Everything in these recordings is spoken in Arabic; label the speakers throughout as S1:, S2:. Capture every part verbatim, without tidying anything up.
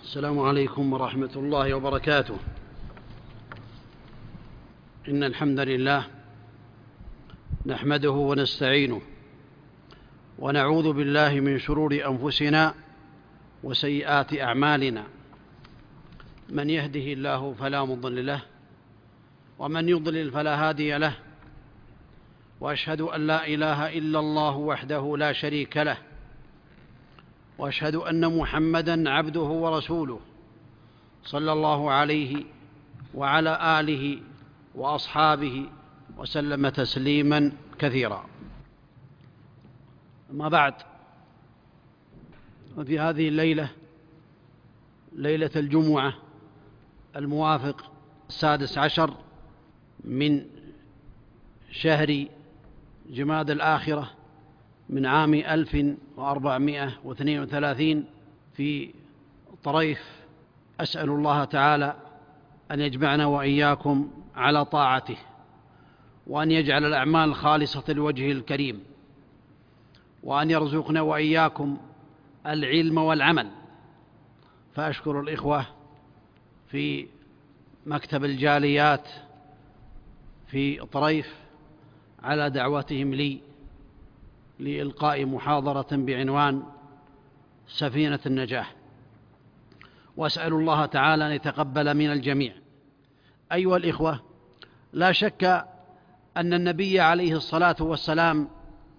S1: السلام عليكم ورحمة الله وبركاته. إن الحمد لله نحمده ونستعينه ونعوذ بالله من شرور أنفسنا وسيئات أعمالنا، من يهده الله فلا مضل له ومن يضلل فلا هادي له، وأشهد أن لا إله إلا الله وحده لا شريك له، وأشهد أن محمدًا عبده ورسوله صلى الله عليه وعلى آله وأصحابه وسلم تسليمًا كثيرا. أما بعد، وفي هذه الليلة، ليلة الجمعة الموافق السادس عشر من شهر جماد الآخرة من عام ألف وأربعمائة واثنين وثلاثين في طريف، أسأل الله تعالى أن يجمعنا وإياكم على طاعته، وأن يجعل الأعمال خالصة لوجهه الكريم، وأن يرزقنا وإياكم العلم والعمل. فأشكر الإخوة في مكتب الجاليات في طريف على دعوتهم لي لإلقاء محاضرة بعنوان سفينة النجاح، وأسأل الله تعالى أن يتقبل من الجميع. أيها الإخوة، لا شك أن النبي عليه الصلاة والسلام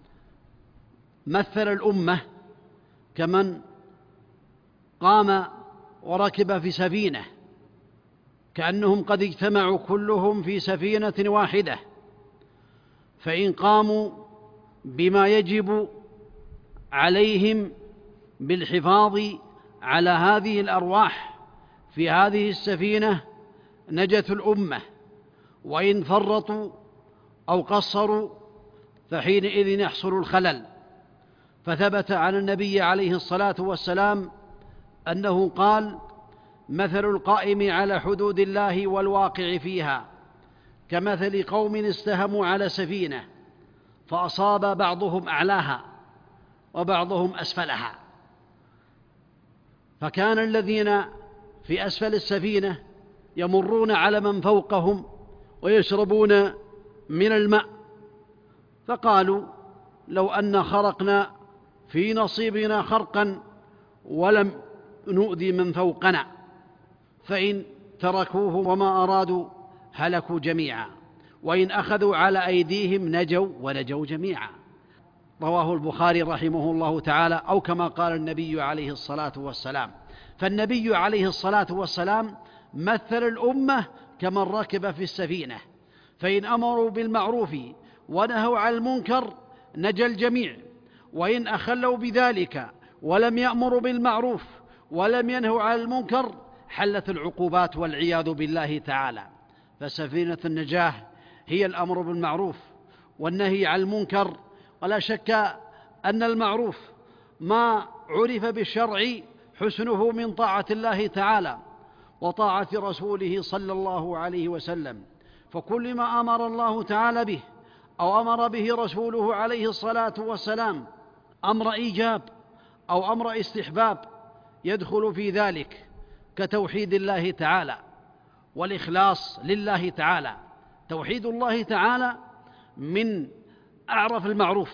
S1: مثل الأمة كمن قام وركب في سفينة، كأنهم قد اجتمعوا كلهم في سفينة واحدة، فإن قاموا بما يجب عليهم بالحفاظ على هذه الأرواح في هذه السفينة نجت الأمة، وإن فرطوا أو قصروا فحينئذ يحصل الخلل. فثبت عن النبي عليه الصلاة والسلام أنه قال: مثل القائم على حدود الله والواقع فيها كمثل قوم استهموا على سفينة فأصاب بعضهم أعلاها وبعضهم أسفلها، فكان الذين في أسفل السفينة يمرون على من فوقهم ويشربون من الماء، فقالوا: لو أن خرقنا في نصيبنا خرقا ولم نؤذي من فوقنا، فإن تركوه وما أرادوا هلكوا جميعا، وإن أخذوا على أيديهم نجوا ونجوا جميعا. رواه البخاري رحمه الله تعالى، أو كما قال النبي عليه الصلاة والسلام. فالنبي عليه الصلاة والسلام مثل الأمة كمن ركب في السفينة، فإن أمروا بالمعروف ونهوا عن المنكر نجا الجميع، وإن أخلوا بذلك ولم يأمروا بالمعروف ولم ينهوا عن المنكر حلت العقوبات والعياذ بالله تعالى. فسفينة النجاة هي الأمر بالمعروف والنهي عن المنكر. ولا شك أن المعروف ما عرف بالشرع حسنه من طاعة الله تعالى وطاعة رسوله صلى الله عليه وسلم، فكل ما أمر الله تعالى به أو أمر به رسوله عليه الصلاة والسلام أمر إيجاب أو أمر استحباب يدخل في ذلك، كتوحيد الله تعالى والإخلاص لله تعالى. توحيد الله تعالى من أعرف المعروف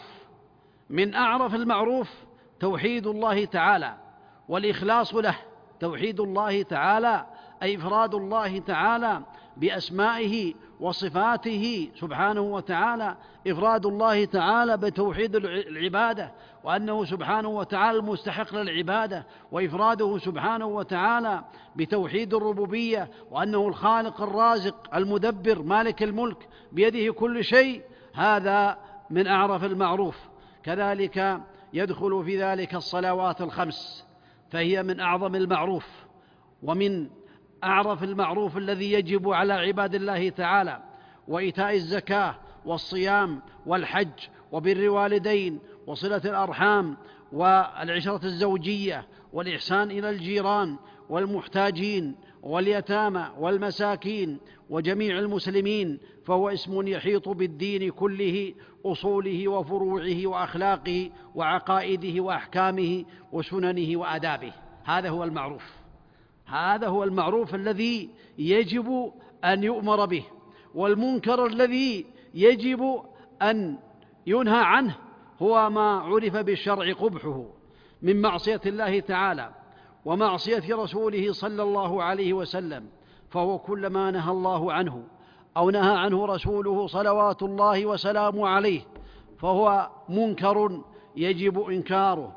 S1: من أعرف المعروف توحيد الله تعالى، والإخلاص له توحيد الله تعالى أي إفراد الله تعالى بأسمائه وصفاته سبحانه وتعالى، إفراد الله تعالى بتوحيد العبادة وأنه سبحانه وتعالى المستحق للعبادة، وإفراده سبحانه وتعالى بتوحيد الربوبية وأنه الخالق الرازق المدبر مالك الملك بيده كل شيء. هذا من أعرف المعروف. كذلك يدخل في ذلك الصلوات الخمس، فهي من أعظم المعروف ومن أعرف المعروف الذي يجب على عباد الله تعالى، وإيتاء الزكاة والصيام والحج وبر الوالدين وصلة الأرحام والعشرة الزوجية والإحسان إلى الجيران والمحتاجين واليتامى والمساكين وجميع المسلمين، فهو اسم يحيط بالدين كله، أصوله وفروعه وأخلاقه وعقائده وأحكامه وسننه وآدابه. هذا هو المعروف. هذا هو المعروف الذي يجب أن يؤمر به، والمنكر الذي يجب أن ينهى عنه هو ما عرف بالشرع قبحه من معصية الله تعالى ومعصية رسوله صلى الله عليه وسلم، فهو كل ما نهى الله عنه أو نهى عنه رسوله صلوات الله وسلامه عليه فهو منكر يجب إنكاره.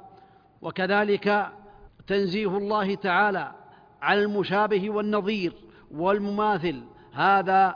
S1: وكذلك تنزيه الله تعالى عن المشابه والنظير والمماثل، هذا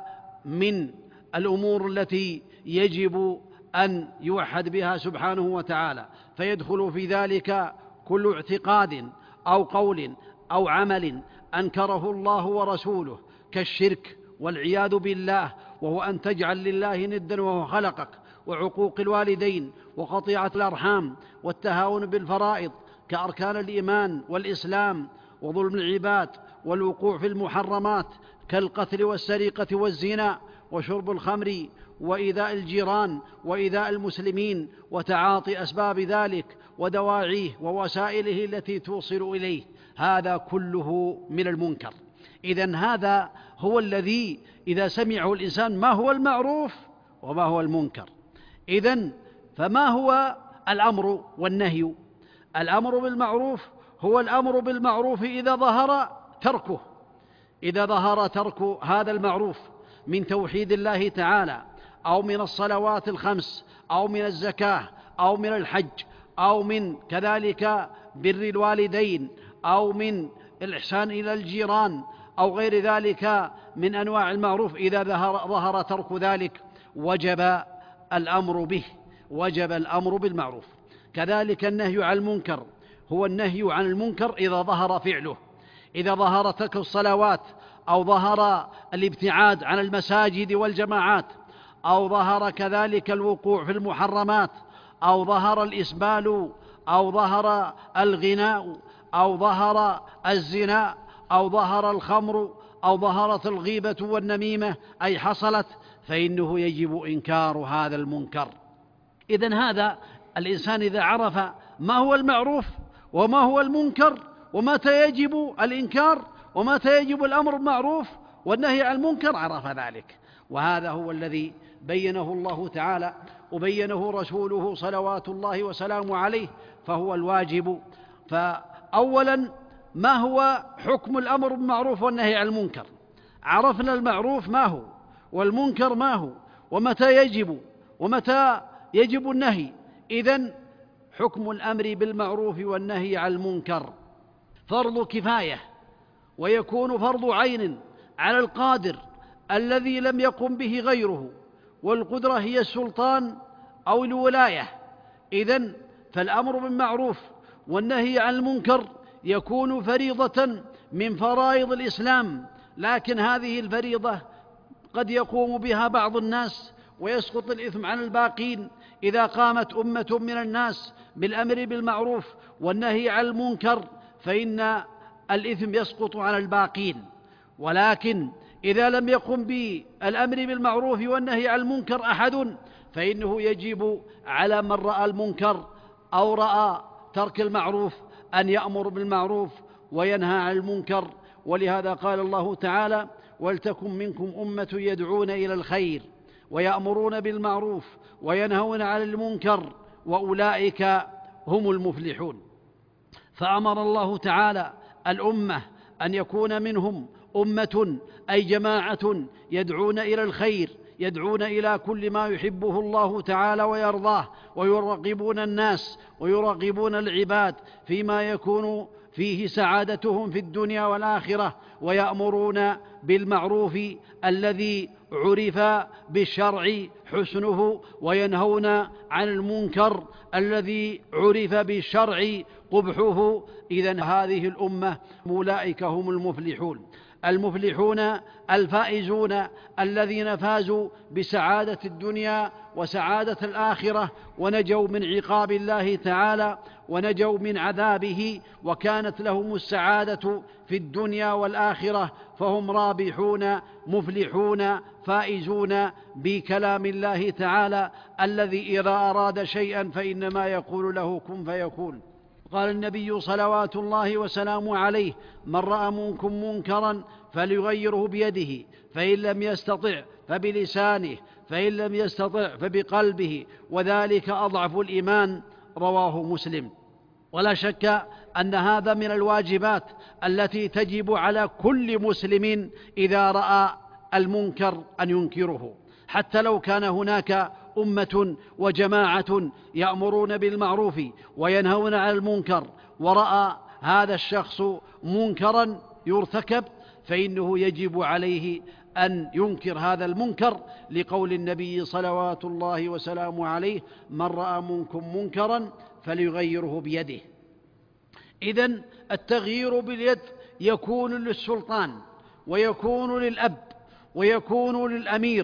S1: من الأمور التي يجب أن يوحد بها سبحانه وتعالى، فيدخل في ذلك كل اعتقاد أو قول أو عمل أنكره الله ورسوله كالشرك والعياذ بالله، وهو أن تجعل لله ندا وهو خلقك، وعقوق الوالدين وقطيعة الأرحام والتهاون بالفرائض كأركان الإيمان والإسلام، وظلم العباد والوقوع في المحرمات كالقتل والسرقة والزنا وشرب الخمر وإيذاء الجيران وإيذاء المسلمين وتعاطي أسباب ذلك ودواعيه ووسائله التي توصل إليه، هذا كله من المنكر. إذن هذا هو الذي إذا سمعه الإنسان ما هو المعروف وما هو المنكر. إذن فما هو الأمر والنهي؟ الأمر بالمعروف هو الأمر بالمعروف إذا ظهر تركه، إذا ظهر ترك هذا المعروف من توحيد الله تعالى أو من الصلوات الخمس أو من الزكاة أو من الحج أو من كذلك بر الوالدين أو من الإحسان إلى الجيران أو غير ذلك من أنواع المعروف، إذا ظهر, ظهر ترك ذلك وجب الأمر به، وجب الأمر بالمعروف. كذلك النهي عن المنكر هو النهي عن المنكر إذا ظهر فعله، إذا ظهر ترك الصلوات أو ظهر الابتعاد عن المساجد والجماعات أو ظهر كذلك الوقوع في المحرمات أو ظهر الإسبال أو ظهر الغناء أو ظهر الزنا أو ظهر الخمر أو ظهرت الغيبة والنميمة أي حصلت، فإنه يجب إنكار هذا المنكر. إذن هذا الإنسان إذا عرف ما هو المعروف وما هو المنكر ومتى يجب الإنكار ومتى يجب الأمر بالمعروف والنهي عن المنكر عرف ذلك، وهذا هو الذي بينه الله تعالى وبينه رسوله صلوات الله وسلامه عليه، فهو الواجب. فأولا ما هو حكم الأمر بالمعروف والنهي عن المنكر؟ عرفنا المعروف ما هو والمنكر ما هو ومتى يجب ومتى يجب النهي. إذن حكم الأمر بالمعروف والنهي عن المنكر فرض كفاية، ويكون فرض عين على القادر الذي لم يقم به غيره، والقدرة هي السلطان أو الولاية. إذن فالأمر بالمعروف والنهي عن المنكر يكون فريضة من فرائض الإسلام، لكن هذه الفريضة قد يقوم بها بعض الناس ويسقط الإثم عن الباقين. إذا قامت أمة من الناس بالأمر بالمعروف والنهي عن المنكر فإن الإثم يسقط عن الباقين، ولكن إذا لم يقم بالأمر بالمعروف والنهي عن المنكر أحد فإنه يجب على من رأى المنكر أو رأى ترك المعروف أن يأمر بالمعروف وينهى عن المنكر. ولهذا قال الله تعالى: ولتكن منكم أمة يدعون إلى الخير ويأمرون بالمعروف وينهون عن المنكر وأولئك هم المفلحون. فأمر الله تعالى الأمة أن يكون منهم أمة أي جماعة يدعون إلى الخير، يدعون إلى كل ما يحبه الله تعالى ويرضاه، ويرغبون الناس ويرغبون العباد فيما يكون فيه سعادتهم في الدنيا والآخرة، ويأمرون بالمعروف الذي عرف بالشرع حسنه، وينهون عن المنكر الذي عرف بالشرع قبحه. إذن هذه الأمة أولئك هم المفلحون. المفلحون الفائزون الذين فازوا بسعادة الدنيا وسعادة الآخرة، ونجوا من عقاب الله تعالى ونجوا من عذابه، وكانت لهم السعادة في الدنيا والآخرة، فهم رابحون مفلحون فائزون بكلام الله تعالى الذي إذا أراد شيئا فإنما يقول له كن فيكون. قال النبي صلوات الله وسلامه عليه: من رأى منكم منكرا فليغيره بيده، فإن لم يستطع فبلسانه، فإن لم يستطع فبقلبه، وذلك أضعف الإيمان. رواه مسلم. ولا شك أن هذا من الواجبات التي تجب على كل مسلم إذا رأى المنكر أن ينكره، حتى لو كان هناك أمة وجماعة يأمرون بالمعروف وينهون عن المنكر، ورأى هذا الشخص منكرا يرتكب، فإنه يجب عليه أن ينكر هذا المنكر، لقول النبي صلوات الله وسلامه عليه: من رأى منكم منكرا فليغيره بيده. إذن التغيير باليد يكون للسلطان، ويكون للأب، ويكون للأمير،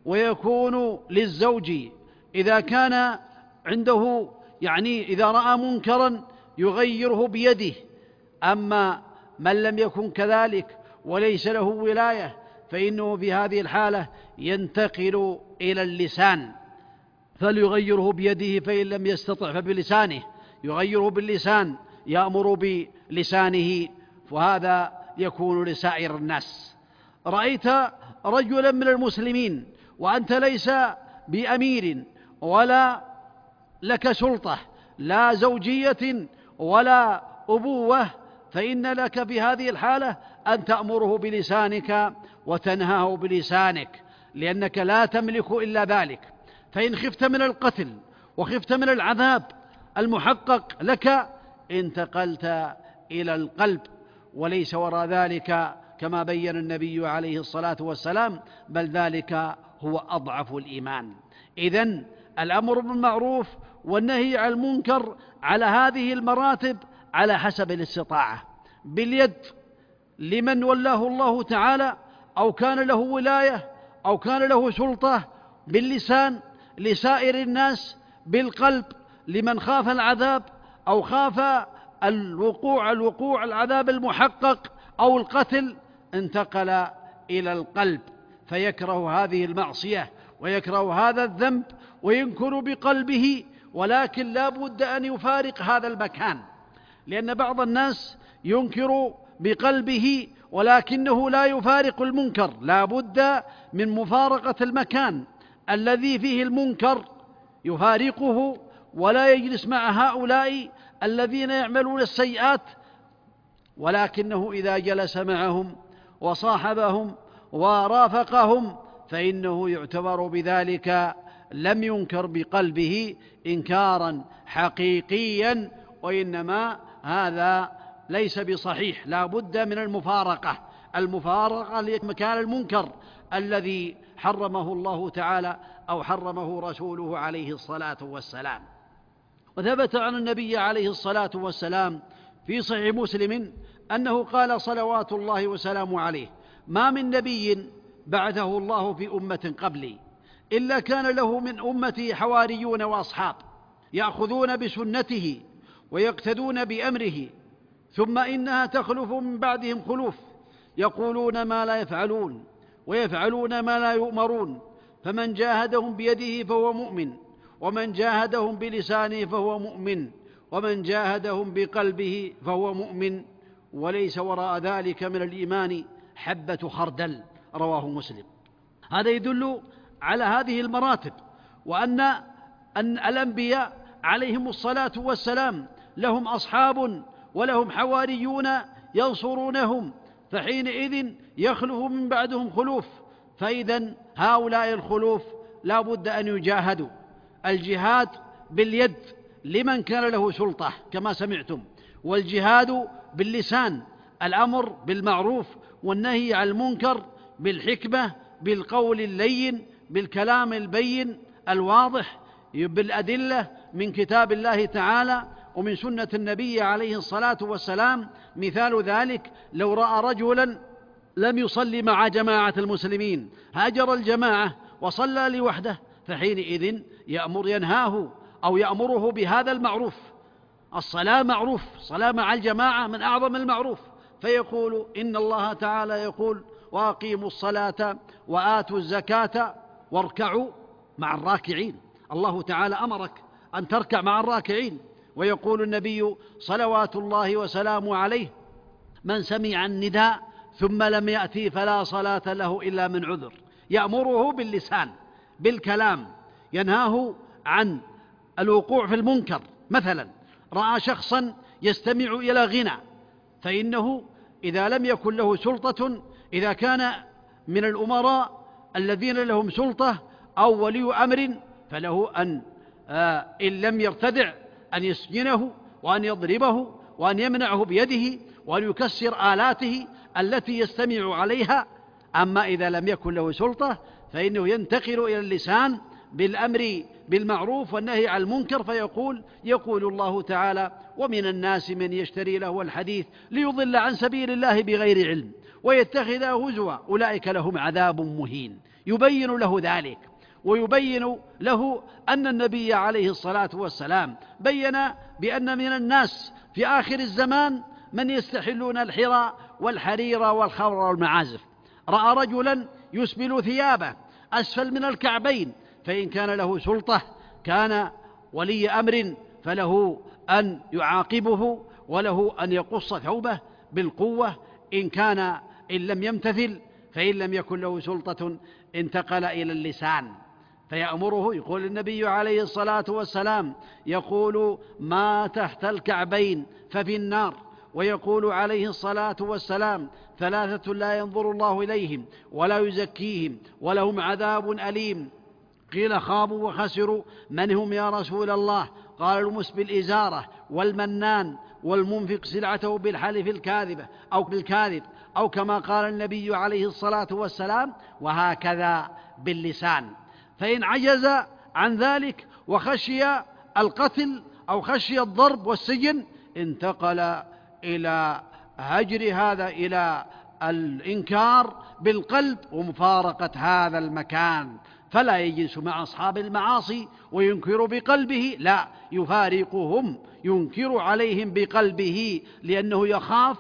S1: ويكون للزوج إذا كان عنده، يعني إذا رأى منكرا يغيره بيده. أما من لم يكن كذلك وليس له ولاية، فإنه في هذه الحالة ينتقل إلى اللسان، فليغيره بيده، فإن لم يستطع فبلسانه، يغيره باللسان، يأمر بلسانه، وهذا يكون لسائر الناس. رأيت رجلا من المسلمين وأنت ليس بأمير ولا لك سلطة، لا زوجية ولا أبوة، فإن لك في هذه الحالة أن تأمره بلسانك وتنهاه بلسانك، لأنك لا تملك إلا ذلك. فإن خفت من القتل وخفت من العذاب المحقق لك انتقلت إلى القلب، وليس وراء ذلك كما بين النبي عليه الصلاة والسلام، بل ذلك هو أضعف الإيمان. إذن الأمر بالمعروف والنهي عن المنكر على هذه المراتب على حسب الاستطاعة: باليد لمن ولاه الله تعالى أو كان له ولاية أو كان له سلطة، باللسان لسائر الناس، بالقلب لمن خاف العذاب أو خاف الوقوع الوقوع العذاب المحقق أو القتل، انتقل إلى القلب، فيكره هذه المعصية ويكره هذا الذنب وينكر بقلبه، ولكن لا بد أن يفارق هذا المكان، لأن بعض الناس ينكر بقلبه ولكنه لا يفارق المنكر. لا بد من مفارقة المكان الذي فيه المنكر، يفارقه ولا يجلس مع هؤلاء الذين يعملون السيئات، ولكنه إذا جلس معهم وصاحبهم ورافقهم فإنه يعتبر بذلك لم ينكر بقلبه إنكارا حقيقيا، وإنما هذا ليس بصحيح. لا بد من المفارقة، المفارقة لمكان المنكر الذي حرمه الله تعالى أو حرمه رسوله عليه الصلاة والسلام. وثبت عن النبي عليه الصلاة والسلام في صحيح مسلم أنه قال صلوات الله وسلامه عليه: ما من نبي بعثه الله في أمة قبلي إلا كان له من أمتي حواريون وأصحاب يأخذون بسنته ويقتدون بأمره، ثم إنها تخلف من بعدهم خلوف يقولون ما لا يفعلون ويفعلون ما لا يؤمرون، فمن جاهدهم بيده فهو مؤمن، ومن جاهدهم بلسانه فهو مؤمن، ومن جاهدهم بقلبه فهو مؤمن، وليس وراء ذلك من الإيمان حبة خردل. رواه مسلم. هذا يدل على هذه المراتب، وأن أن الأنبياء عليهم الصلاة والسلام لهم أصحاب ولهم حواريون ينصرونهم، فحينئذ يخلف من بعدهم خلوف، فإذا هؤلاء الخلوف لا بد أن يجاهدوا. الجهاد باليد لمن كان له سلطة كما سمعتم، والجهاد باللسان، الأمر بالمعروف والنهي عن المنكر بالحكمة، بالقول اللين، بالكلام البين الواضح، بالأدلة من كتاب الله تعالى ومن سنة النبي عليه الصلاة والسلام. مثال ذلك: لو رأى رجلا لم يصلي مع جماعة المسلمين، هاجر الجماعة وصلى لوحده، فحينئذ يأمر ينهاه أو يأمره بهذا المعروف. الصلاة معروف، صلاة مع الجماعة من أعظم المعروف، فيقول إن الله تعالى يقول: وأقيموا الصلاة وآتوا الزكاة واركعوا مع الراكعين. الله تعالى أمرك أن تركع مع الراكعين، ويقول النبي صلوات الله وسلامه عليه: من سمع النداء ثم لم يأتي فلا صلاة له إلا من عذر. يأمره باللسان بالكلام، ينهاه عن الوقوع في المنكر. مثلا رأى شخصا يستمع إلى غنى، فإنه إذا لم يكن له سلطة، إذا كان من الأمراء الذين لهم سلطة أو ولي أمر، فله أن آه إن لم يرتدع أن يسجنه وأن يضربه وأن يمنعه بيده وأن يكسر آلاته التي يستمع عليها. أما إذا لم يكن له سلطة فإنه ينتقل إلى اللسان بالأمر بالمعروف والنهي عن المنكر، فيقول يقول الله تعالى: ومن الناس من يشتري له الحديث ليضل عن سبيل الله بغير علم ويتخذه هزوا أولئك لهم عذاب مهين. يبين له ذلك، ويبين له أن النبي عليه الصلاة والسلام بين بأن من الناس في آخر الزمان من يستحلون الحرى والحرير والخمر والمعازف. رأى رجلا يسبل ثيابه أسفل من الكعبين، فإن كان له سلطة كان ولي أمر فله أن يعاقبه وله أن يقص ثوبه بالقوة. إن كان إن لم يمتثل، فإن لم يكن له سلطة انتقل إلى اللسان فيأمره. يقول النبي عليه الصلاة والسلام يقول: ما تحت الكعبين ففي النار. ويقول عليه الصلاة والسلام: ثلاثة لا ينظر الله إليهم ولا يزكيهم ولهم عذاب أليم. قيل: خابوا وخسروا، من هم يا رسول الله؟ قال: المسبل إزارة والمنان والمنفق سلعته بالحلف الكاذبة أو بالكاذب، أو كما قال النبي عليه الصلاة والسلام: وهكذا باللسان. فإن عجز عن ذلك وخشي القتل أو خشي الضرب والسجن انتقل إلى هجر هذا، إلى الإنكار بالقلب ومفارقة هذا المكان، فلا يجلس مع أصحاب المعاصي وينكر بقلبه، لا، يفارقهم، ينكر عليهم بقلبه لأنه يخاف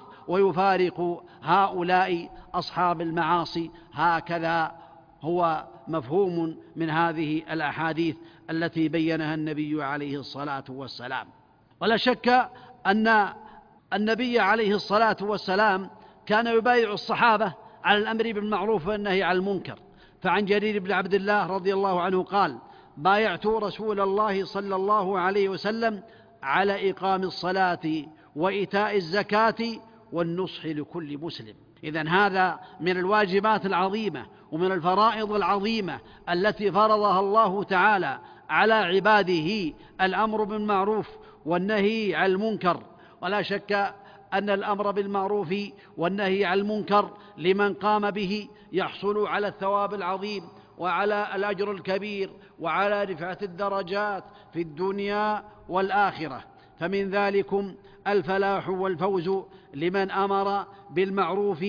S1: ويفارق هؤلاء أصحاب المعاصي. هكذا هو مفهوم من هذه الأحاديث التي بينها النبي عليه الصلاة والسلام. ولا شك أن النبي عليه الصلاة والسلام كان يبايع الصحابة على الأمر بالمعروف والنهي عن المنكر. فعن جرير بن عبد الله رضي الله عنه قال: بايعت رسول الله صلى الله عليه وسلم على إقام الصلاة وإيتاء الزكاة والنصح لكل مسلم. إذن هذا من الواجبات العظيمة ومن الفرائض العظيمة التي فرضها الله تعالى على عباده، الأمر بالمعروف والنهي عن المنكر. ولا شك أن الأمر بالمعروف والنهي عن المنكر لمن قام به يحصل على الثواب العظيم وعلى الأجر الكبير وعلى رفعة الدرجات في الدنيا والآخرة. فمن ذلكم الفلاح والفوز لمن أمر بالمعروف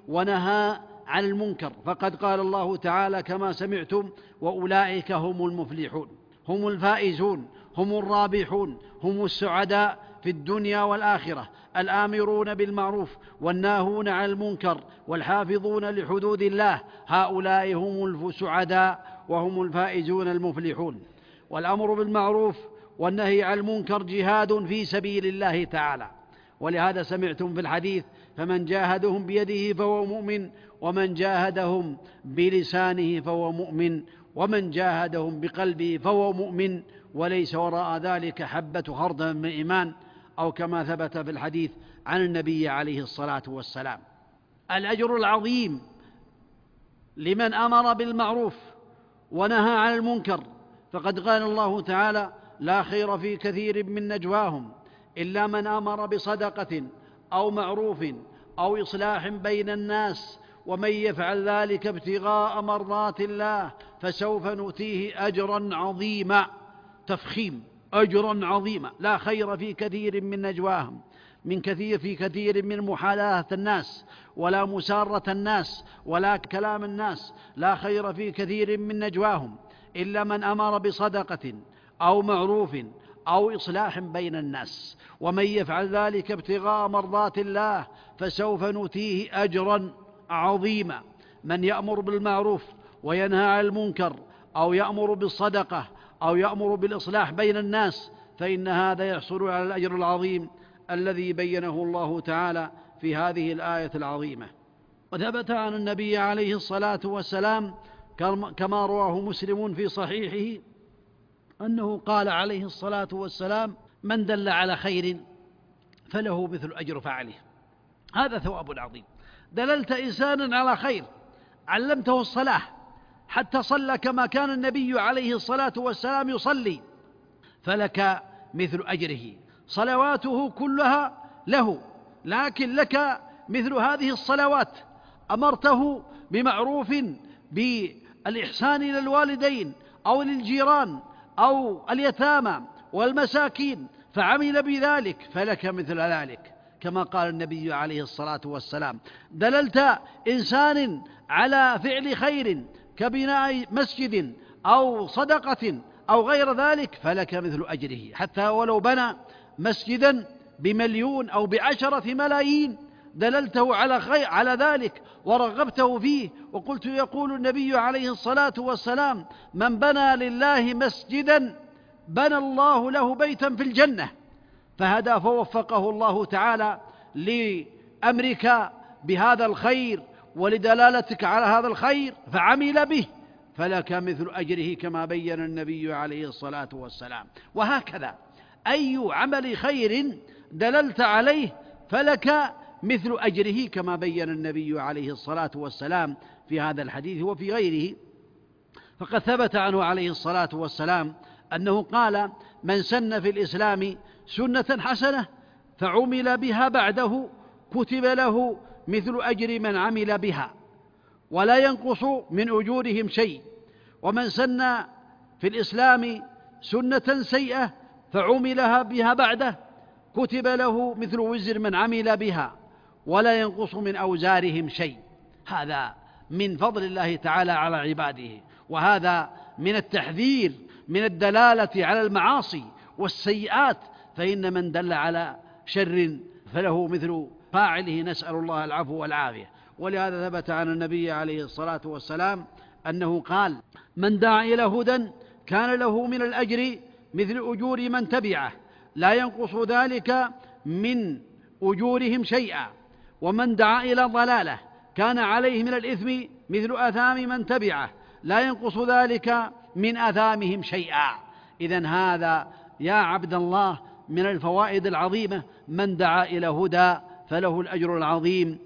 S1: ونهى عن المنكر، فقد قال الله تعالى كما سمعتم: وأولئك هم المفلحون، هم الفائزون، هم الرابحون، هم السعداء في الدنيا والآخرة، الآمرون بالمعروف والناهون عن المنكر والحافظون لحدود الله، هؤلاء هم السعداء وهم الفائزون المفلحون. والأمر بالمعروف والنهي عن المنكر جهاد في سبيل الله تعالى، ولهذا سمعتم في الحديث: فمن جاهدهم بيده فهو مؤمن، ومن جاهدهم بلسانه فهو مؤمن، ومن جاهدهم بقلبه فهو مؤمن، وليس وراء ذلك حبة خردل من إيمان، أو كما ثبت في الحديث عن النبي عليه الصلاة والسلام. الأجر العظيم لمن أمر بالمعروف ونهى عن المنكر، فقد قال الله تعالى: لا خير في كثير من نجواهم إلا من أمر بصدقة أو معروف أو إصلاح بين الناس، ومن يفعل ذلك ابتغاء مرضات الله فسوف نؤتيه أجرا عظيما. تفخيم، أجرا عظيما. لا خير في كثير من نجواهم، من كثير في كثير من محادثة الناس ولا مسارة الناس ولا كلام الناس. لا خير في كثير من نجواهم إلا من أمر بصدقة أو معروف أو إصلاح بين الناس، ومن يفعل ذلك ابتغاء مرضات الله فسوف نؤتيه أجرا عظيما. من يأمر بالمعروف وينهى عن المنكر أو يأمر بالصدقة أو يأمر بالإصلاح بين الناس، فإن هذا يحصل على الأجر العظيم الذي بينه الله تعالى في هذه الآية العظيمة. وثبت عن النبي عليه الصلاة والسلام كما رواه مسلم في صحيحه أنه قال عليه الصلاة والسلام: من دل على خير فله مثل أجر فاعله. هذا ثواب عظيم. دللت إنسانا على خير، علمته الصلاة حتى صلى كما كان النبي عليه الصلاة والسلام يصلي، فلك مثل أجره. صلواته كلها له، لكن لك مثل هذه الصلوات. أمرته بمعروف بالإحسان إلى الوالدين أو للجيران أو اليتامى والمساكين فعمل بذلك، فلك مثل ذلك، كما قال النبي عليه الصلاة والسلام. دللت إنسان على فعل خير كبناء مسجد أو صدقة أو غير ذلك، فلك مثل أجره، حتى ولو بنى مسجدا بمليون أو بعشرة ملايين دللته على خير على ذلك ورغبته فيه. وقلت: يقول النبي عليه الصلاة والسلام: من بنى لله مسجدا بنى الله له بيتا في الجنة. فهدى فوفقه الله تعالى لأمرك بهذا الخير ولدلالتك على هذا الخير فعمل به، فلك مثل أجره، كما بين النبي عليه الصلاة والسلام. وهكذا أي عمل خير دللت عليه فلك مثل أجره، كما بين النبي عليه الصلاة والسلام في هذا الحديث وفي غيره. فقد ثبت عنه عليه الصلاة والسلام أنه قال: من سن في الإسلام سنة حسنة فعمل بها بعده كتب له مثل أجر من عمل بها ولا ينقص من أجورهم شيء، ومن سن في الإسلام سنة سيئة فعملها بها بعده كتب له مثل وزر من عمل بها ولا ينقص من أوزارهم شيء. هذا من فضل الله تعالى على عباده، وهذا من التحذير من الدلالة على المعاصي والسيئات، فإن من دل على شر فله مثل فاعله، نسأل الله العفو والعافية. ولهذا ثبت عن النبي عليه الصلاة والسلام أنه قال: من دعا إلى هدى كان له من الأجر مثل أجور من تبعه لا ينقص ذلك من أجورهم شيئا، ومن دعا إلى ضلالة كان عليه من الإثم مثل آثام من تبعه لا ينقص ذلك من آثامهم شيئا. إذن هذا يا عبد الله من الفوائد العظيمة: من دعا إلى هدى فله الأجر العظيم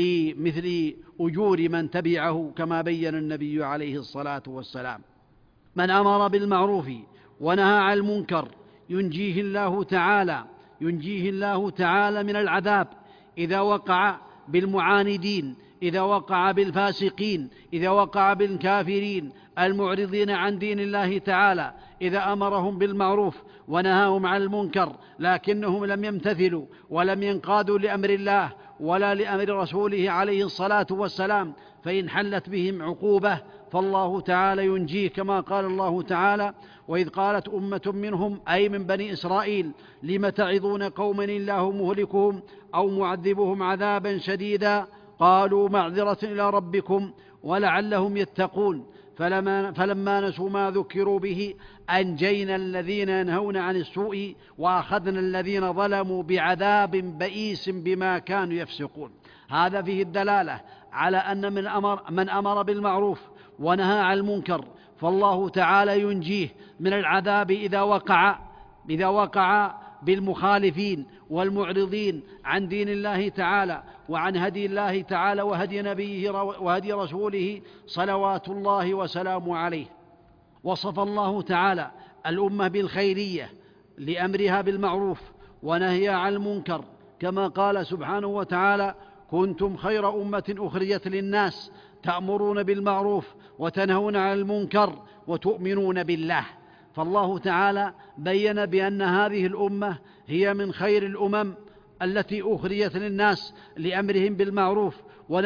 S1: لمثل أجور من تبعه، كما بين النبي عليه الصلاة والسلام. من أمر بالمعروف ونهى عن المنكر ينجيه الله تعالى ينجيه الله تعالى من العذاب إذا وقع بالمعاندين، إذا وقع بالفاسقين، إذا وقع بالكافرين المعرضين عن دين الله تعالى. إذا أمرهم بالمعروف ونهاهم عن المنكر لكنهم لم يمتثلوا ولم ينقادوا لأمر الله ولا لأمر رسوله عليه الصلاة والسلام، فإن حلت بهم عقوبة فالله تعالى ينجيه، كما قال الله تعالى: وإذ قالت أمة منهم أي من بني إسرائيل لم تعظون قوما الله مهلكهم أو معذبهم عذابا شديدا قالوا معذرة إلى ربكم ولعلهم يتقون فلما, فلما نسوا ما ذكروا به أنجينا الذين ينهون عن السوء وأخذنا الذين ظلموا بعذاب بئيس بما كانوا يفسقون. هذا فيه الدلالة على أن من أمر, من أمر بالمعروف ونهى عن المنكر فالله تعالى ينجيه من العذاب إذا وقع إذا وقع بالمخالفين والمعرضين عن دين الله تعالى وعن هدي الله تعالى وهدي نبيه وهدي رسوله صلوات الله وسلامه عليه. وصف الله تعالى الأمة بالخيرية لأمرها بالمعروف ونهي عن المنكر، كما قال سبحانه وتعالى: كنتم خير أمة أخرجت للناس تأمرون بالمعروف وتنهون عن المنكر وتؤمنون بالله. فالله تعالى بين بأن هذه الأمة هي من خير الأمم التي أخرجت للناس لأمرهم بالمعروف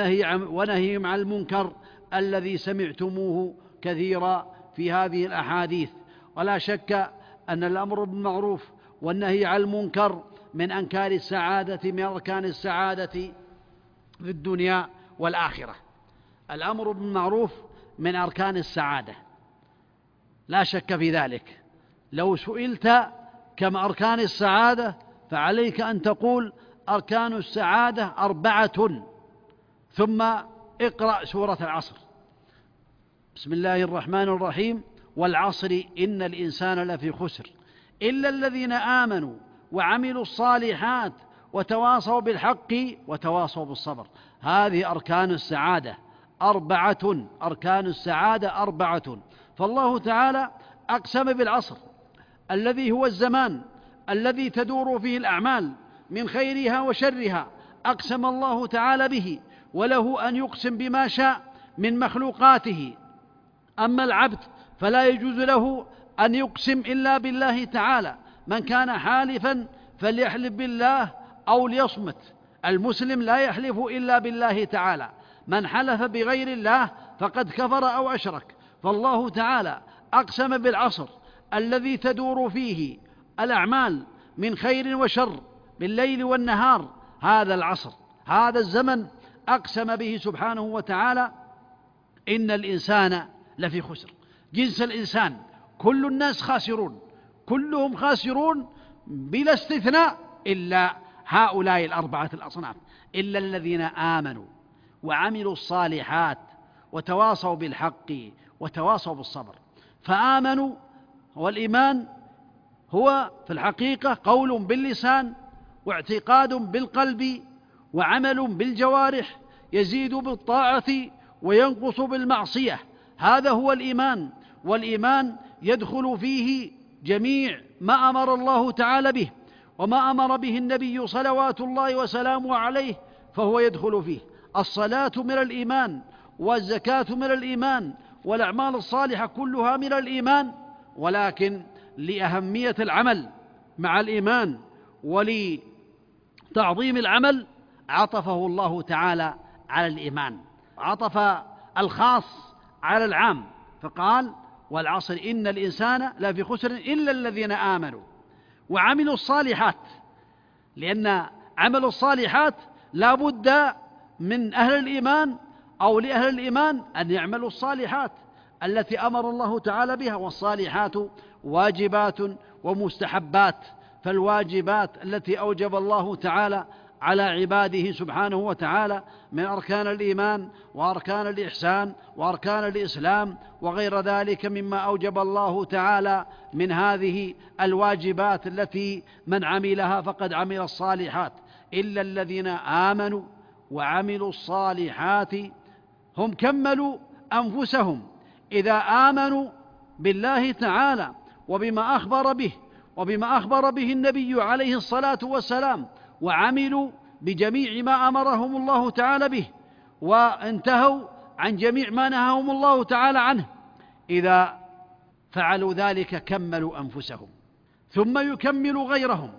S1: ونهيهم عن المنكر الذي سمعتموه كثيرا في هذه الأحاديث. ولا شك أن الأمر بالمعروف والنهي عن المنكر من أنكار السعادة، من أركان السعادة في الدنيا والآخرة. الأمر بالمعروف من أركان السعادة لا شك في ذلك. لو سئلت كم أركان السعادة، فعليك أن تقول أركان السعادة أربعة، ثم اقرأ سورة العصر. بسم الله الرحمن الرحيم: والعصر إن الإنسان لفي خسر إلا الذين آمنوا وعملوا الصالحات وتواصوا بالحق وتواصوا بالصبر. هذه أركان السعادة أربعة، أركان السعادة أربعة. فالله تعالى أقسم بالعصر الذي هو الزمان الذي تدور فيه الأعمال من خيرها وشرها، أقسم الله تعالى به، وله أن يقسم بما شاء من مخلوقاته. أما العبد فلا يجوز له أن يقسم إلا بالله تعالى. من كان حالفا فليحلف بالله أو ليصمت. المسلم لا يحلف إلا بالله تعالى، من حلف بغير الله فقد كفر أو أشرك. فالله تعالى أقسم بالعصر الذي تدور فيه الأعمال من خير وشر بالليل والنهار. هذا العصر، هذا الزمن أقسم به سبحانه وتعالى إن الإنسان لفي خسر. جنس الإنسان، كل الناس خاسرون، كلهم خاسرون بلا استثناء، إلا هؤلاء الأربعة الأصناف: إلا الذين آمنوا وعملوا الصالحات وتواصوا بالحق وتواصوا بالصبر. فآمنوا، والإيمان هو في الحقيقة قول باللسان واعتقاد بالقلب وعمل بالجوارح، يزيد بالطاعة وينقص بالمعصية. هذا هو الإيمان. والإيمان يدخل فيه جميع ما أمر الله تعالى به وما أمر به النبي صلوات الله وسلامه عليه، فهو يدخل فيه. الصلاة من الإيمان، والزكاة من الإيمان، والأعمال الصالحة كلها من الإيمان. ولكن لأهمية العمل مع الإيمان ولتعظيم العمل عطفه الله تعالى على الإيمان، عطف الخاص على العام، فقال: والعصر إن الإنسان لفي خسر إلا الذين آمنوا وعملوا الصالحات. لأن عمل الصالحات لا بد من أهل الإيمان أو لأهل الإيمان أن يعملوا الصالحات التي أمر الله تعالى بها. والصالحات واجبات ومستحبات. فالواجبات التي أوجب الله تعالى على عباده سبحانه وتعالى من أركان الإيمان وأركان الإحسان وأركان الإسلام وغير ذلك مما أوجب الله تعالى من هذه الواجبات التي من عملها فقد عمل الصالحات. إلا الذين آمنوا وعملوا الصالحات هم كملوا أنفسهم إذا آمنوا بالله تعالى وبما أخبر به وبما أخبر به النبي عليه الصلاة والسلام، وعملوا بجميع ما أمرهم الله تعالى به، وانتهوا عن جميع ما نهاهم الله تعالى عنه. إذا فعلوا ذلك كملوا أنفسهم، ثم يكملوا غيرهم،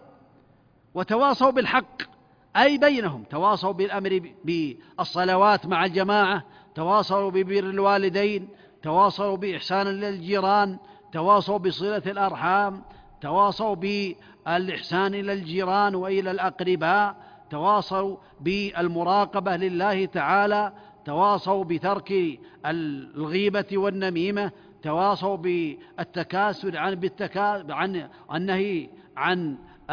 S1: وتواصوا بالحق أي بينهم، تواصوا بالأمر بالصلوات مع الجماعة، تواصلوا ببر الوالدين، تواصلوا بإحسان للجيران، تواصوا بصلة الأرحام، تواصوا بالإحسان إلى الجيران وإلى الأقرباء، تواصوا بالمراقبة لله تعالى، تواصوا بترك الغيبة والنميمة، تواصوا بالتكاسل عن بالتكاسل عن النهي عن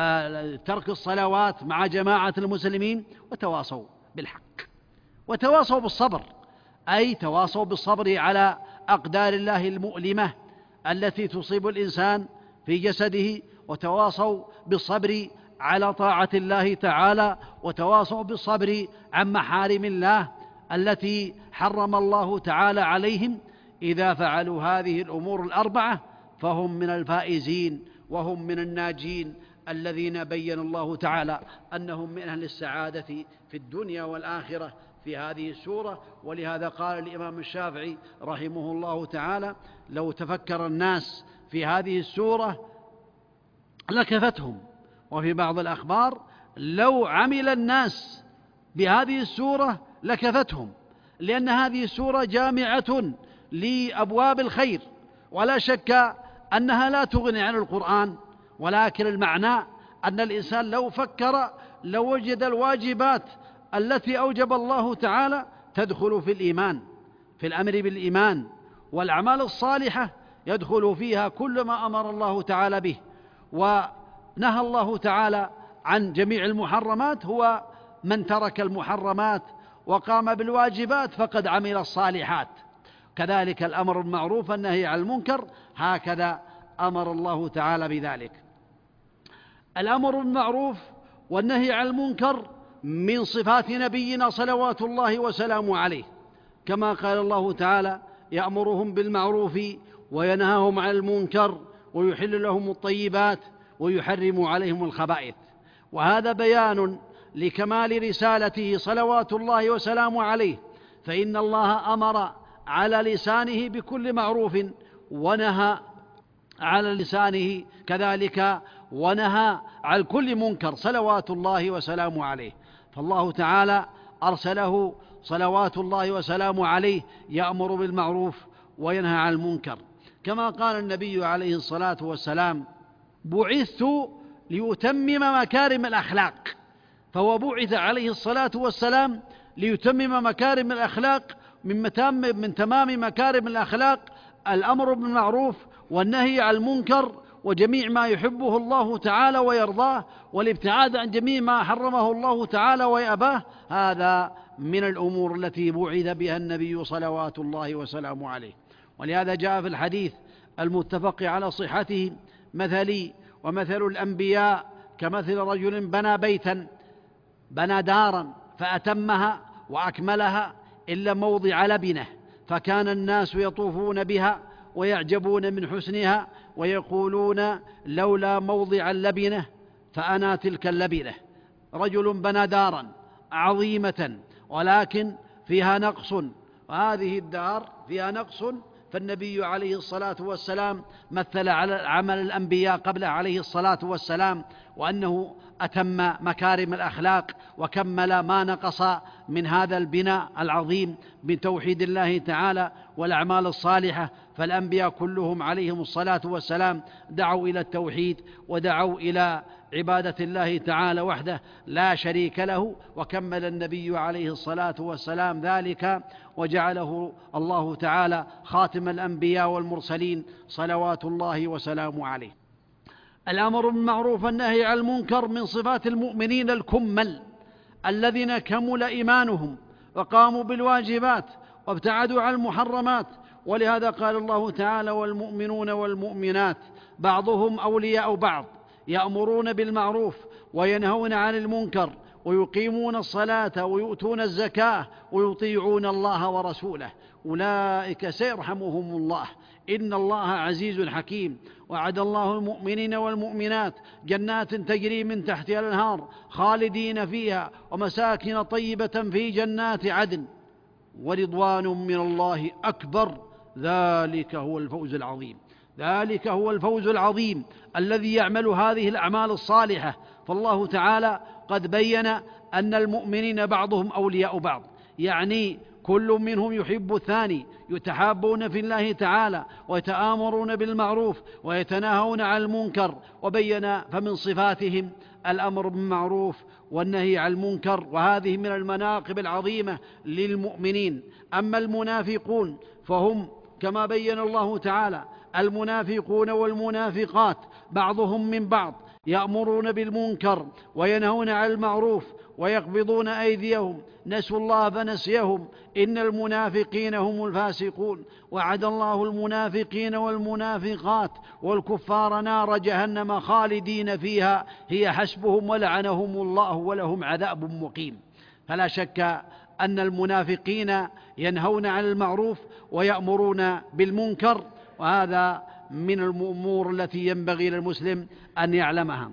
S1: ترك الصلوات مع جماعة المسلمين، وتواصوا بالحق، وتواصوا بالصبر أي تواصوا بالصبر على أقدار الله المؤلمة التي تصيب الإنسان في جسده، وتواصوا بالصبر على طاعة الله تعالى، وتواصوا بالصبر عن محارم الله التي حرم الله تعالى عليهم. إذا فعلوا هذه الأمور الأربعة فهم من الفائزين وهم من الناجين الذين بين الله تعالى أنهم من أهل السعادة في الدنيا والآخرة في هذه السورة. ولهذا قال الإمام الشافعي رحمه الله تعالى: لو تفكر الناس في هذه السورة لكفتهم. وفي بعض الأخبار: لو عمل الناس بهذه السورة لكفتهم، لأن هذه السورة جامعة لأبواب الخير، ولا شك أنها لا تغني عن القرآن، ولكن المعنى أن الإنسان لو فكر لوجد الواجبات التي أوجب الله تعالى تدخل في الإيمان، في الأمر بالإيمان، والأعمال الصالحة يدخل فيها كل ما أمر الله تعالى به. نهى الله تعالى عن جميع المحرمات هو من ترك المحرمات وقام بالواجبات فقد عمل الصالحات. كذلك الأمر بالمعروف والنهي عن المنكر هكذا أمر الله تعالى بذلك. الأمر بالمعروف والنهي عن المنكر من صفات نبينا صلوات الله وسلامه عليه، كما قال الله تعالى: يأمرهم بالمعروف وينهاهم عن المنكر ويحل لهم الطيبات ويحرم عليهم الخبائث. وهذا بيان لكمال رسالته صلوات الله وسلامه عليه، فإن الله أمر على لسانه بكل معروف ونهى على لسانه كذلك ونهى عن كل منكر صلوات الله وسلامه عليه. فالله تعالى أرسله صلوات الله وسلامه عليه يأمر بالمعروف وينهى عن المنكر، كما قال النبي عليه الصلاة والسلام: بعثت ليتمم مكارم الأخلاق. فهو بعث عليه الصلاة والسلام ليتمم مكارم الأخلاق. من, من تمام مكارم الأخلاق الأمر بالمعروف والنهي عن المنكر وجميع ما يحبه الله تعالى ويرضاه، والابتعاد عن جميع ما حرمه الله تعالى ويأباه. هذا من الأمور التي بعث بها النبي صلوات الله وسلامه عليه. ولهذا جاء في الحديث المتفق على صحته: مثلي ومثل الأنبياء كمثل رجل بنى بيتا بنى دارا فأتمها وأكملها إلا موضع لبنه، فكان الناس يطوفون بها ويعجبون من حسنها ويقولون: لولا موضع اللبنة فأنا تلك اللبنة. رجل بنى دارا عظيمة ولكن فيها نقص، وهذه الدار فيها نقص، فالنبي عليه الصلاة والسلام مثل على عمل الأنبياء قبله عليه الصلاة والسلام، وأنه أتم مكارم الأخلاق وكمل ما نقص من هذا البناء العظيم بتوحيد الله تعالى والأعمال الصالحة. فالأنبياء كلهم عليهم الصلاة والسلام دعوا إلى التوحيد ودعوا إلى عبادة الله تعالى وحده لا شريك له، وكمل النبي عليه الصلاة والسلام ذلك وجعله الله تعالى خاتم الأنبياء والمرسلين صلوات الله وسلامه عليه. الأمر بالمعروف والنهي عن المنكر من صفات المؤمنين الكمل الذين كمل إيمانهم وقاموا بالواجبات وابتعدوا عن المحرمات. ولهذا قال الله تعالى: والمؤمنون والمؤمنات بعضهم أولياء بعض يأمرون بالمعروف وينهون عن المنكر ويقيمون الصلاة ويؤتون الزكاة ويطيعون الله ورسوله أولئك سيرحمهم الله إن الله عزيز حكيم. وعد الله المؤمنين والمؤمنات جنات تجري من تحتها الأنهار خالدين فيها ومساكن طيبة في جنات عدن ورضوان من الله أكبر ذلك هو الفوز العظيم. ذلك هو الفوز العظيم الذي يعمل هذه الأعمال الصالحة. فالله تعالى قد بين أن المؤمنين بعضهم أولياء بعض، يعني كل منهم يحب الثاني، يتحابون في الله تعالى ويتآمرون بالمعروف ويتناهون عن المنكر. وبين فمن صفاتهم الأمر بالمعروف والنهي عن المنكر، وهذه من المناقب العظيمة للمؤمنين. أما المنافقون فهم كما بين الله تعالى: المنافقون والمنافقات بعضهم من بعض يأمرون بالمنكر وينهون عن المعروف ويقبضون أيديهم نسوا الله فنسيهم إن المنافقين هم الفاسقون. وعد الله المنافقين والمنافقات والكفار نار جهنم خالدين فيها هي حسبهم ولعنهم الله ولهم عذاب مقيم. فلا شك أن المنافقين ينهون عن المعروف ويأمرون بالمنكر، وهذا من الأمور التي ينبغي للمسلم أن يعلمها.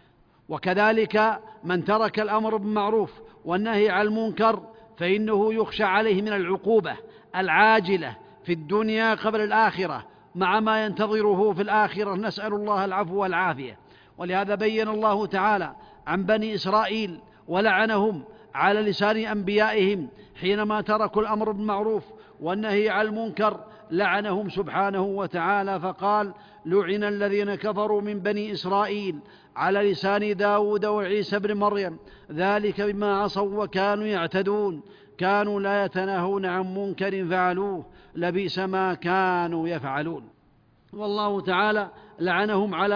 S1: وكذلك من ترك الأمر بالمعروف والنهي عن المنكر فإنه يخشى عليه من العقوبة العاجلة في الدنيا قبل الآخرة مع ما ينتظره في الآخرة، نسأل الله العفو والعافية. ولهذا بين الله تعالى عن بني إسرائيل ولعنهم على لسان أنبيائهم حينما تركوا الأمر بالمعروف والنهي عن المنكر، لعنهم سبحانه وتعالى فقال: لعن الذين كفروا من بني إسرائيل على لسان داود وعيسى بن مريم ذلك بما عصوا وكانوا يعتدون كانوا لا يتناهون عن منكر فعلوه لبئس ما كانوا يفعلون. والله تعالى لعنهم على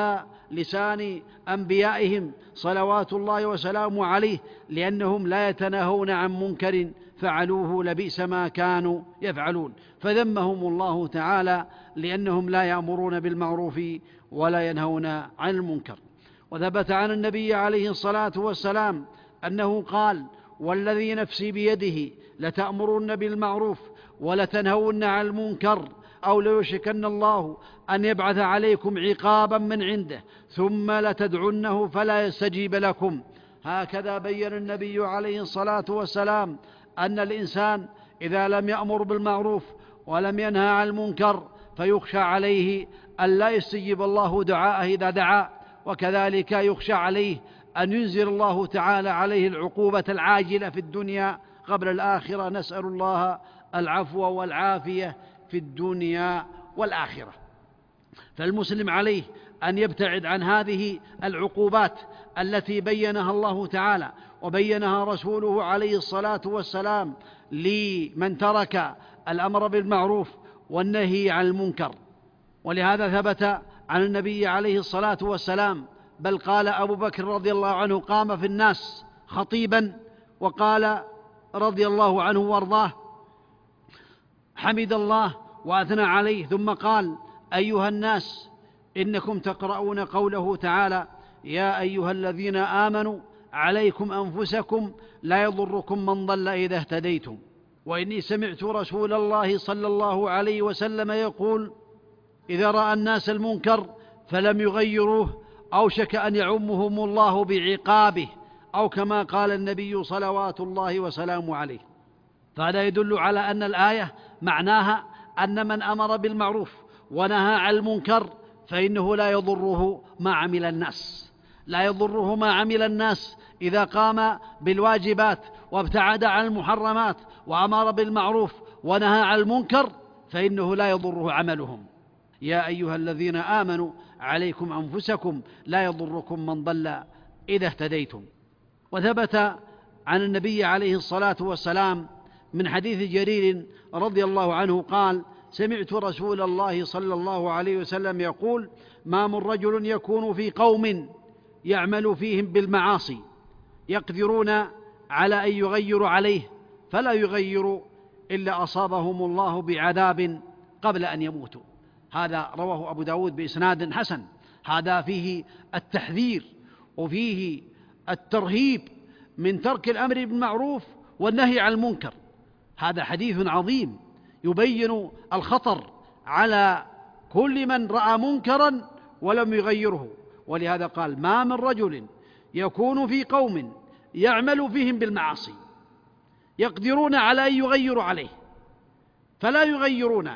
S1: لسان أنبيائهم صلوات الله وسلامه عليه، لأنهم لا يتناهون عن منكر فعلوه لبئس ما كانوا يفعلون، فذمهم الله تعالى لأنهم لا يأمرون بالمعروف ولا ينهون عن المنكر. وثبت عن النبي عليه الصلاة والسلام أنه قال: والذي نفسي بيده لتأمرن بالمعروف ولتنهون عن المنكر أو ليوشكن الله أن يبعث عليكم عقابا من عنده ثم لتدعنه فلا يستجيب لكم. هكذا بين النبي عليه الصلاة والسلام أن الإنسان إذا لم يأمر بالمعروف ولم ينهى عن المنكر فيخشى عليه أن لا يستجيب الله دعاءه إذا دعا، وكذلك يخشى عليه أن ينزل الله تعالى عليه العقوبة العاجلة في الدنيا قبل الآخرة. نسأل الله العفو والعافية في الدنيا والآخرة. فالمسلم عليه أن يبتعد عن هذه العقوبات التي بينها الله تعالى وبينها رسوله عليه الصلاة والسلام لمن ترك الأمر بالمعروف والنهي عن المنكر. ولهذا ثبت عن النبي عليه الصلاة والسلام، بل قال أبو بكر رضي الله عنه قام في الناس خطيبا وقال رضي الله عنه وارضاه: حمد الله وأثنى عليه ثم قال: أيها الناس إنكم تقرؤون قوله تعالى: يا أيها الذين آمنوا عليكم أنفسكم لا يضركم من ضل إذا اهتديتم، وإني سمعت رسول الله صلى الله عليه وسلم يقول: إذا رأى الناس المنكر فلم يغيروه أوشك أن يعمهم الله بعقابه، أو كما قال النبي صلوات الله وسلامه عليه. فهذا يدل على أن الآية معناها أن من أمر بالمعروف ونهى عن المنكر فإنه لا يضره ما عمل الناس، لا يضره ما عمل الناس إذا قام بالواجبات وابتعد عن المحرمات وأمر بالمعروف ونهى عن المنكر فإنه لا يضره عملهم. يا أيها الذين آمنوا عليكم أنفسكم لا يضركم من ضل إذا اهتديتم. وثبت عن النبي عليه الصلاة والسلام من حديث جرير رضي الله عنه قال: سمعت رسول الله صلى الله عليه وسلم يقول: ما من رجل يكون في قوم يعمل فيهم بالمعاصي يقدرون على أن يغيروا عليه فلا يغيروا إلا أصابهم الله بعذاب قبل أن يموتوا. هذا رواه أبو داود بإسناد حسن. هذا فيه التحذير وفيه الترهيب من ترك الأمر بالمعروف والنهي عن المنكر. هذا حديث عظيم يبين الخطر على كل من رأى منكرا ولم يغيره. ولهذا قال: ما من رجل يكون في قوم يعمل فيهم بالمعاصي يقدرون على أن يغيروا عليه فلا يغيرون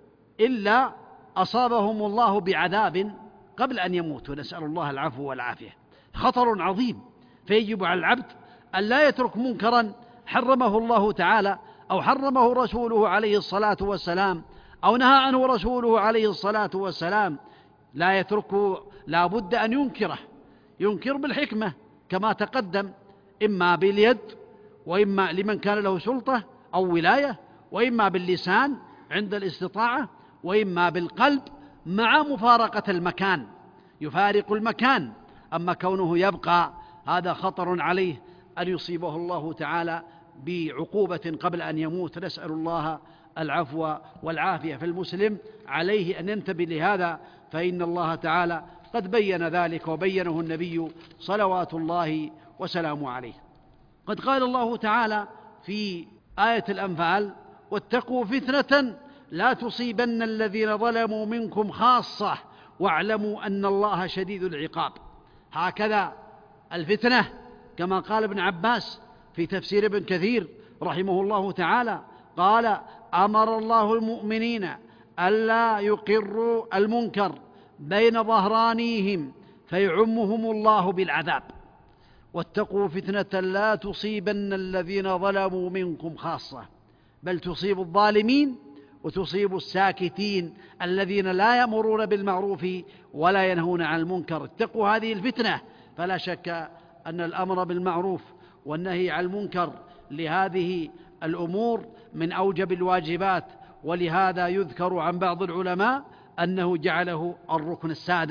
S1: إلا أصابهم الله بعذاب قبل أن يموتوا. نسأل الله العفو والعافية. خطر عظيم، فيجب على العبد أن لا يترك منكرا حرمه الله تعالى أو حرمه رسوله عليه الصلاة والسلام أو نهى عنه رسوله عليه الصلاة والسلام، لا يتركه، لا بد أن ينكره، ينكر بالحكمة كما تقدم، إما باليد وإما لمن كان له سلطة أو ولاية، وإما باللسان عند الاستطاعة، وإما بالقلب مع مفارقة المكان، يفارق المكان. أما كونه يبقى هذا خطر عليه أن يصيبه الله تعالى بعقوبة قبل أن يموت. نسأل الله العفو والعافية. فالمسلم عليه أن ينتبه لهذا، فإن الله تعالى قد بين ذلك وبينه النبي صلوات الله وسلامه عليه. قد قال الله تعالى في آية الأنفال: واتقوا فتنة لا تصيبن الذين ظلموا منكم خاصة واعلموا أن الله شديد العقاب. هكذا الفتنة كما قال ابن عباس في تفسير ابن كثير رحمه الله تعالى، قال: أمر الله المؤمنين ألا يقروا المنكر بين ظهرانيهم فيعمهم الله بالعذاب. واتقوا فتنة لا تصيبن الذين ظلموا منكم خاصة، بل تصيب الظالمين وتصيب الساكتين الذين لا يأمرون بالمعروف ولا ينهون عن المنكر. اتقوا هذه الفتنة. فلا شك أن الأمر بالمعروف والنهي عن المنكر لهذه الأمور من أوجب الواجبات، ولهذا يذكر عن بعض العلماء أنه جعله الركن السادس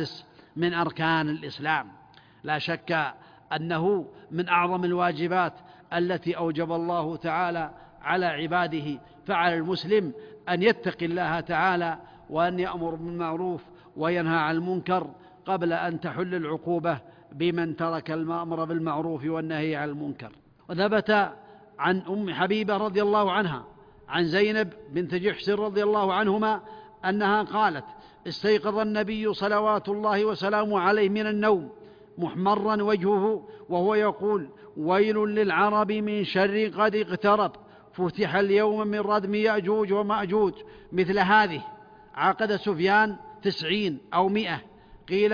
S1: من أركان الإسلام. لا شك أنه من أعظم الواجبات التي أوجب الله تعالى على عباده، فعلى المسلم أن يتقي الله تعالى وأن يأمر بالمعروف وينهى عن المنكر قبل أن تحل العقوبة بمن ترك الأمر بالمعروف والنهي عن المنكر. وثبت عن أم حبيبة رضي الله عنها عن زينب بنت جحش رضي الله عنهما أنها قالت: استيقظ النبي صلوات الله وسلامه عليه من النوم محمرا وجهه وهو يقول: ويل للعرب من شر قد اقترب، فتح اليوم من ردم يأجوج ومأجوج. مثل هذه عقد سفيان تسعين أو مئة. قيل: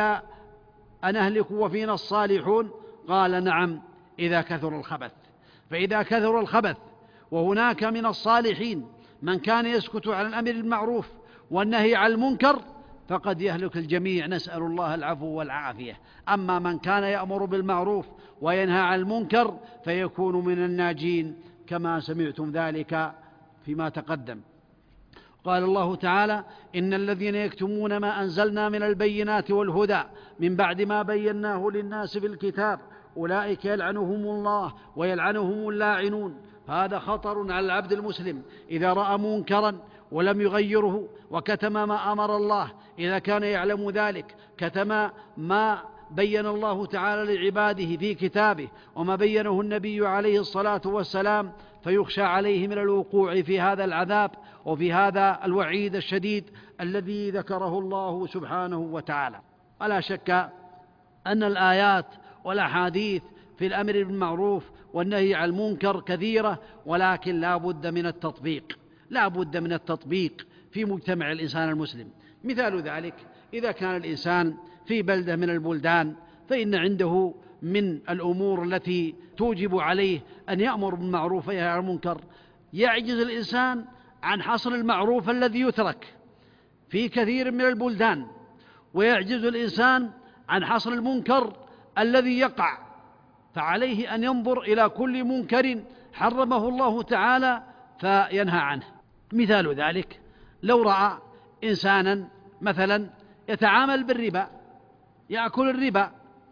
S1: أنهلك وفينا الصالحون؟ قال: نعم، إذا كثر الخبث. فإذا كثر الخبث وهناك من الصالحين من كان يسكت عن الأمر بالمعروف والنهي عن المنكر فقد يهلك الجميع، نسأل الله العفو والعافية. أما من كان يأمر بالمعروف وينهى عن المنكر فيكون من الناجين، كما سمعتم ذلك فيما تقدم. قال الله تعالى: إن الذين يكتمون ما أنزلنا من البينات والهدى من بعد ما بيناه للناس في الكتاب أولئك يلعنهم الله ويلعنهم اللاعنون. هذا خطر على العبد المسلم إذا رأى منكرا ولم يغيره وكتم ما أمر الله، إذا كان يعلم ذلك كتم ما بين الله تعالى لعباده في كتابه وما بينه النبي عليه الصلاة والسلام، فيخشى عليه من الوقوع في هذا العذاب وفي هذا الوعيد الشديد الذي ذكره الله سبحانه وتعالى. ولا شك أن الآيات والأحاديث في الأمر بالمعروف والنهي عن المنكر كثيرة، ولكن لا بد من التطبيق، لا بد من التطبيق في مجتمع الإنسان المسلم. مثال ذلك: إذا كان الإنسان في بلدة من البلدان فإن عنده من الأمور التي توجب عليه أن يأمر بالمعروف وينهى عن المنكر، يعجز الإنسان عن حصر المعروف الذي يترك في كثير من البلدان، ويعجز الإنسان عن حصر المنكر الذي يقع، فعليه أن ينظر إلى كل منكر حرمه الله تعالى فينهى عنه. مثال ذلك: لو رأى إنسانا مثلا يتعامل بالربا، يأكل الربا،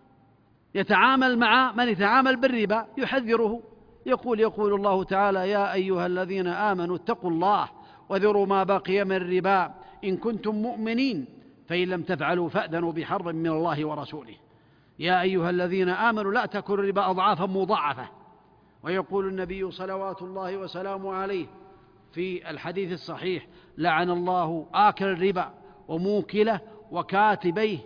S1: يتعامل مع من يتعامل بالربا، يحذره، يقول يقول الله تعالى: يا أيها الذين آمنوا اتقوا الله وذروا ما بقي من الربا إن كنتم مؤمنين فإن لم تفعلوا فأذنوا بحرب من الله ورسوله. يا أيها الذين آمنوا لا تأكلوا الربا أضعافا مضاعفة. ويقول النبي صلوات الله وسلامه عليه في الحديث الصحيح: لعن الله آكل الربا وموكله وكاتبيه،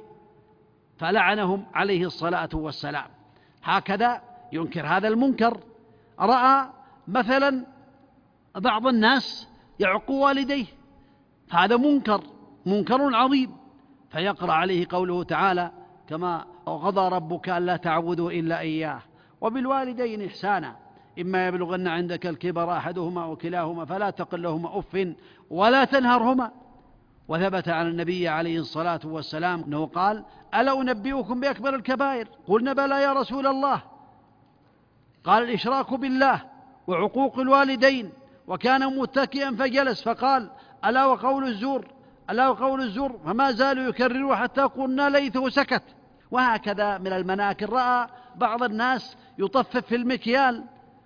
S1: فلعنهم عليه الصلاة والسلام. هكذا ينكر هذا المنكر. رأى مثلا بعض الناس يعق والديه، هذا منكر منكر عظيم، فيقرأ عليه قوله تعالى: كما وقضى ربك ألا تعبدوا إلا إياه وبالوالدين إحسانا إما يبلغن عندك الكبر أحدهما أو كلاهما فلا تقل لهما أف ولا تنهرهما. وثبت عن النبي عليه الصلاة والسلام أنه قال: ألا أنبئكم بأكبر الكبائر؟ قلنا: بلى يا رسول الله. قال: الإشراك بالله وعقوق الوالدين. وكان متكئا فجلس فقال: ألا وقول الزور، ألا وقول الزور، فما زالوا يكرروا حتى قلنا ليته سكت. وهكذا من المناكر. رأى بعض الناس يطفف في المكيال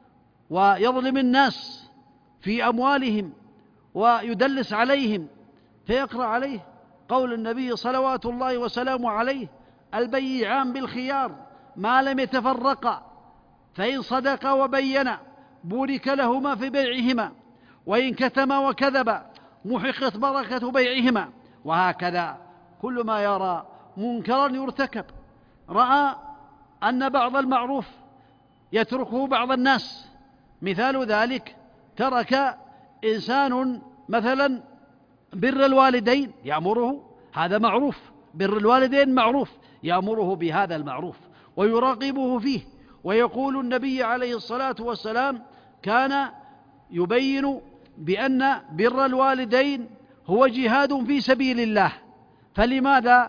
S1: ويظلم الناس في أموالهم ويدلس عليهم، فيقرأ عليه قول النبي صلوات الله وسلامه عليه: البيعان بالخيار ما لم يتفرقا، فإن صدقا وبينا بورك لهما في بيعهما، وإن كتما وكذبا محقت بركة بيعهما. وهكذا كل ما يرى منكرا يرتكب. رأى أن بعض المعروف يتركه بعض الناس. مثال ذلك: ترك إنسان مثلا بر الوالدين يأمره، هذا معروف، بر الوالدين معروف، يأمره بهذا المعروف ويراقبه فيه. ويقول النبي عليه الصلاة والسلام: كان يبين بأن بر الوالدين هو جهاد في سبيل الله، فلماذا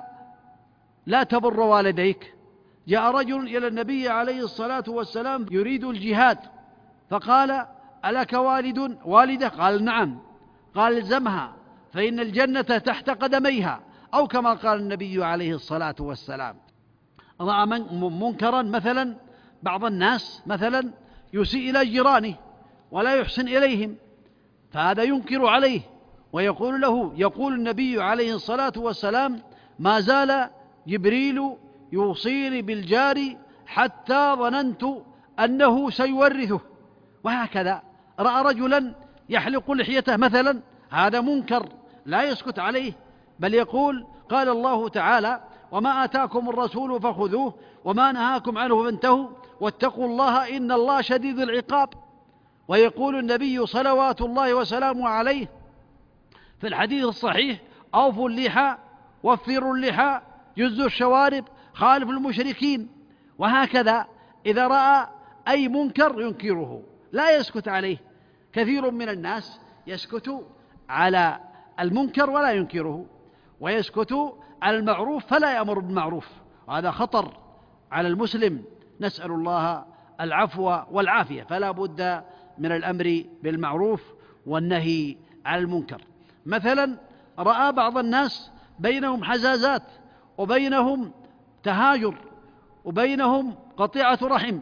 S1: لا تبر والديك؟ جاء رجل إلى النبي عليه الصلاة والسلام يريد الجهاد، فقال: ألك والد والدة؟ قال: نعم. قال: الزمها فإن الجنة تحت قدميها، أو كما قال النبي عليه الصلاة والسلام رأى منكرا، مثلا بعض الناس مثلا يسيء إلى جيرانه ولا يحسن إليهم، فهذا ينكر عليه ويقول له، يقول النبي عليه الصلاة والسلام: ما زال جبريل يوصيني بالجار حتى ظننت أنه سيورثه. وهكذا رأى رجلا يحلق لحيته مثلا، هذا منكر لا يسكت عليه، بل يقول: قال الله تعالى: وما آتاكم الرسول فخذوه وما نهاكم عنه فانتهوا واتقوا الله إن الله شديد العقاب. ويقول النبي صلوات الله وسلامه عليه في الحديث الصحيح: أوفوا اللحى وفروا اللحى جزوا الشوارب خالفوا المشركين. وهكذا إذا رأى أي منكر ينكره لا يسكت عليه. كثير من الناس يسكت على المنكر ولا ينكره، ويسكت على المعروف فلا يأمر بالمعروف، وهذا خطر على المسلم. نسأل الله العفو والعافية. فلا بد من الأمر بالمعروف والنهي عن المنكر. مثلا رأى بعض الناس بينهم حزازات وبينهم تهاجر وبينهم قطيعة رحم،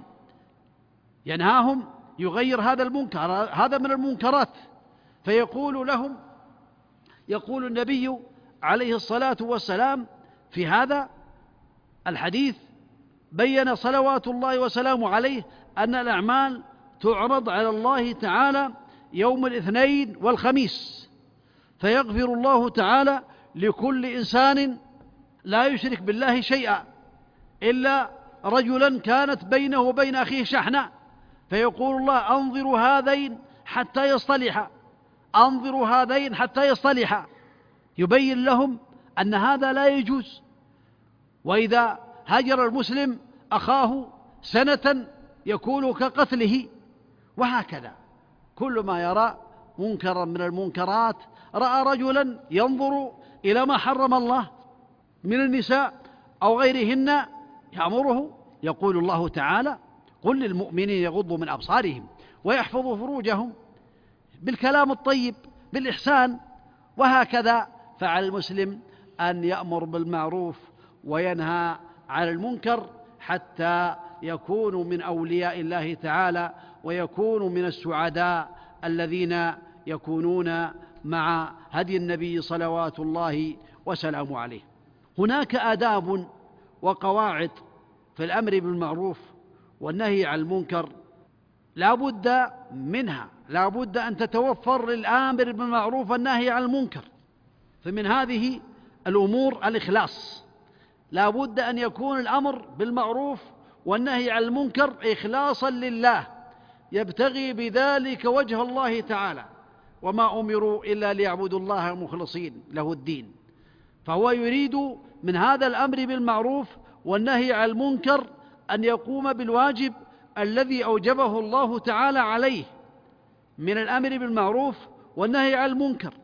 S1: ينهاهم يغير هذا المنكر، هذا من المنكرات، فيقول لهم، يقول النبي عليه الصلاة والسلام في هذا الحديث، بين صلوات الله وسلامه عليه أن الأعمال تعرض على الله تعالى يوم الاثنين والخميس، فيغفر الله تعالى لكل إنسان لا يشرك بالله شيئا إلا رجلا كانت بينه وبين أخيه شحنة، فيقول الله: أنظروا هذين حتى يصطلحا، أنظروا هذين حتى يصطلحا، يبين لهم أن هذا لا يجوز. وإذا هجر المسلم أخاه سنة يكون كقتله. وهكذا كل ما يرى منكرا من المنكرات. رأى رجلا ينظر إلى ما حرم الله من النساء أو غيرهن يأمره، يقول الله تعالى: قل للمؤمنين يغضوا من أبصارهم ويحفظوا فروجهم، بالكلام الطيب بالإحسان. وهكذا فعلى المسلم أن يأمر بالمعروف وينهى عن المنكر حتى يكونوا من أولياء الله تعالى ويكونوا من السعداء الذين يكونون مع هدي النبي صلوات الله وسلامه عليه. هناك آداب وقواعد في الأمر بالمعروف والنهي عن المنكر لا بد منها، لا بد أن تتوفر للآمر بالمعروف والنهي عن المنكر. فمن هذه الأمور الإخلاص، لا بد أن يكون الأمر بالمعروف والنهي عن المنكر إخلاصا لله، يبتغي بذلك وجه الله تعالى، وما أمروا إلا ليعبدوا الله مخلصين له الدين. فهو يريد من هذا الأمر بالمعروف والنهي عن المنكر أن يقوم بالواجب الذي أوجبه الله تعالى عليه من الأمر بالمعروف والنهي عن المنكر،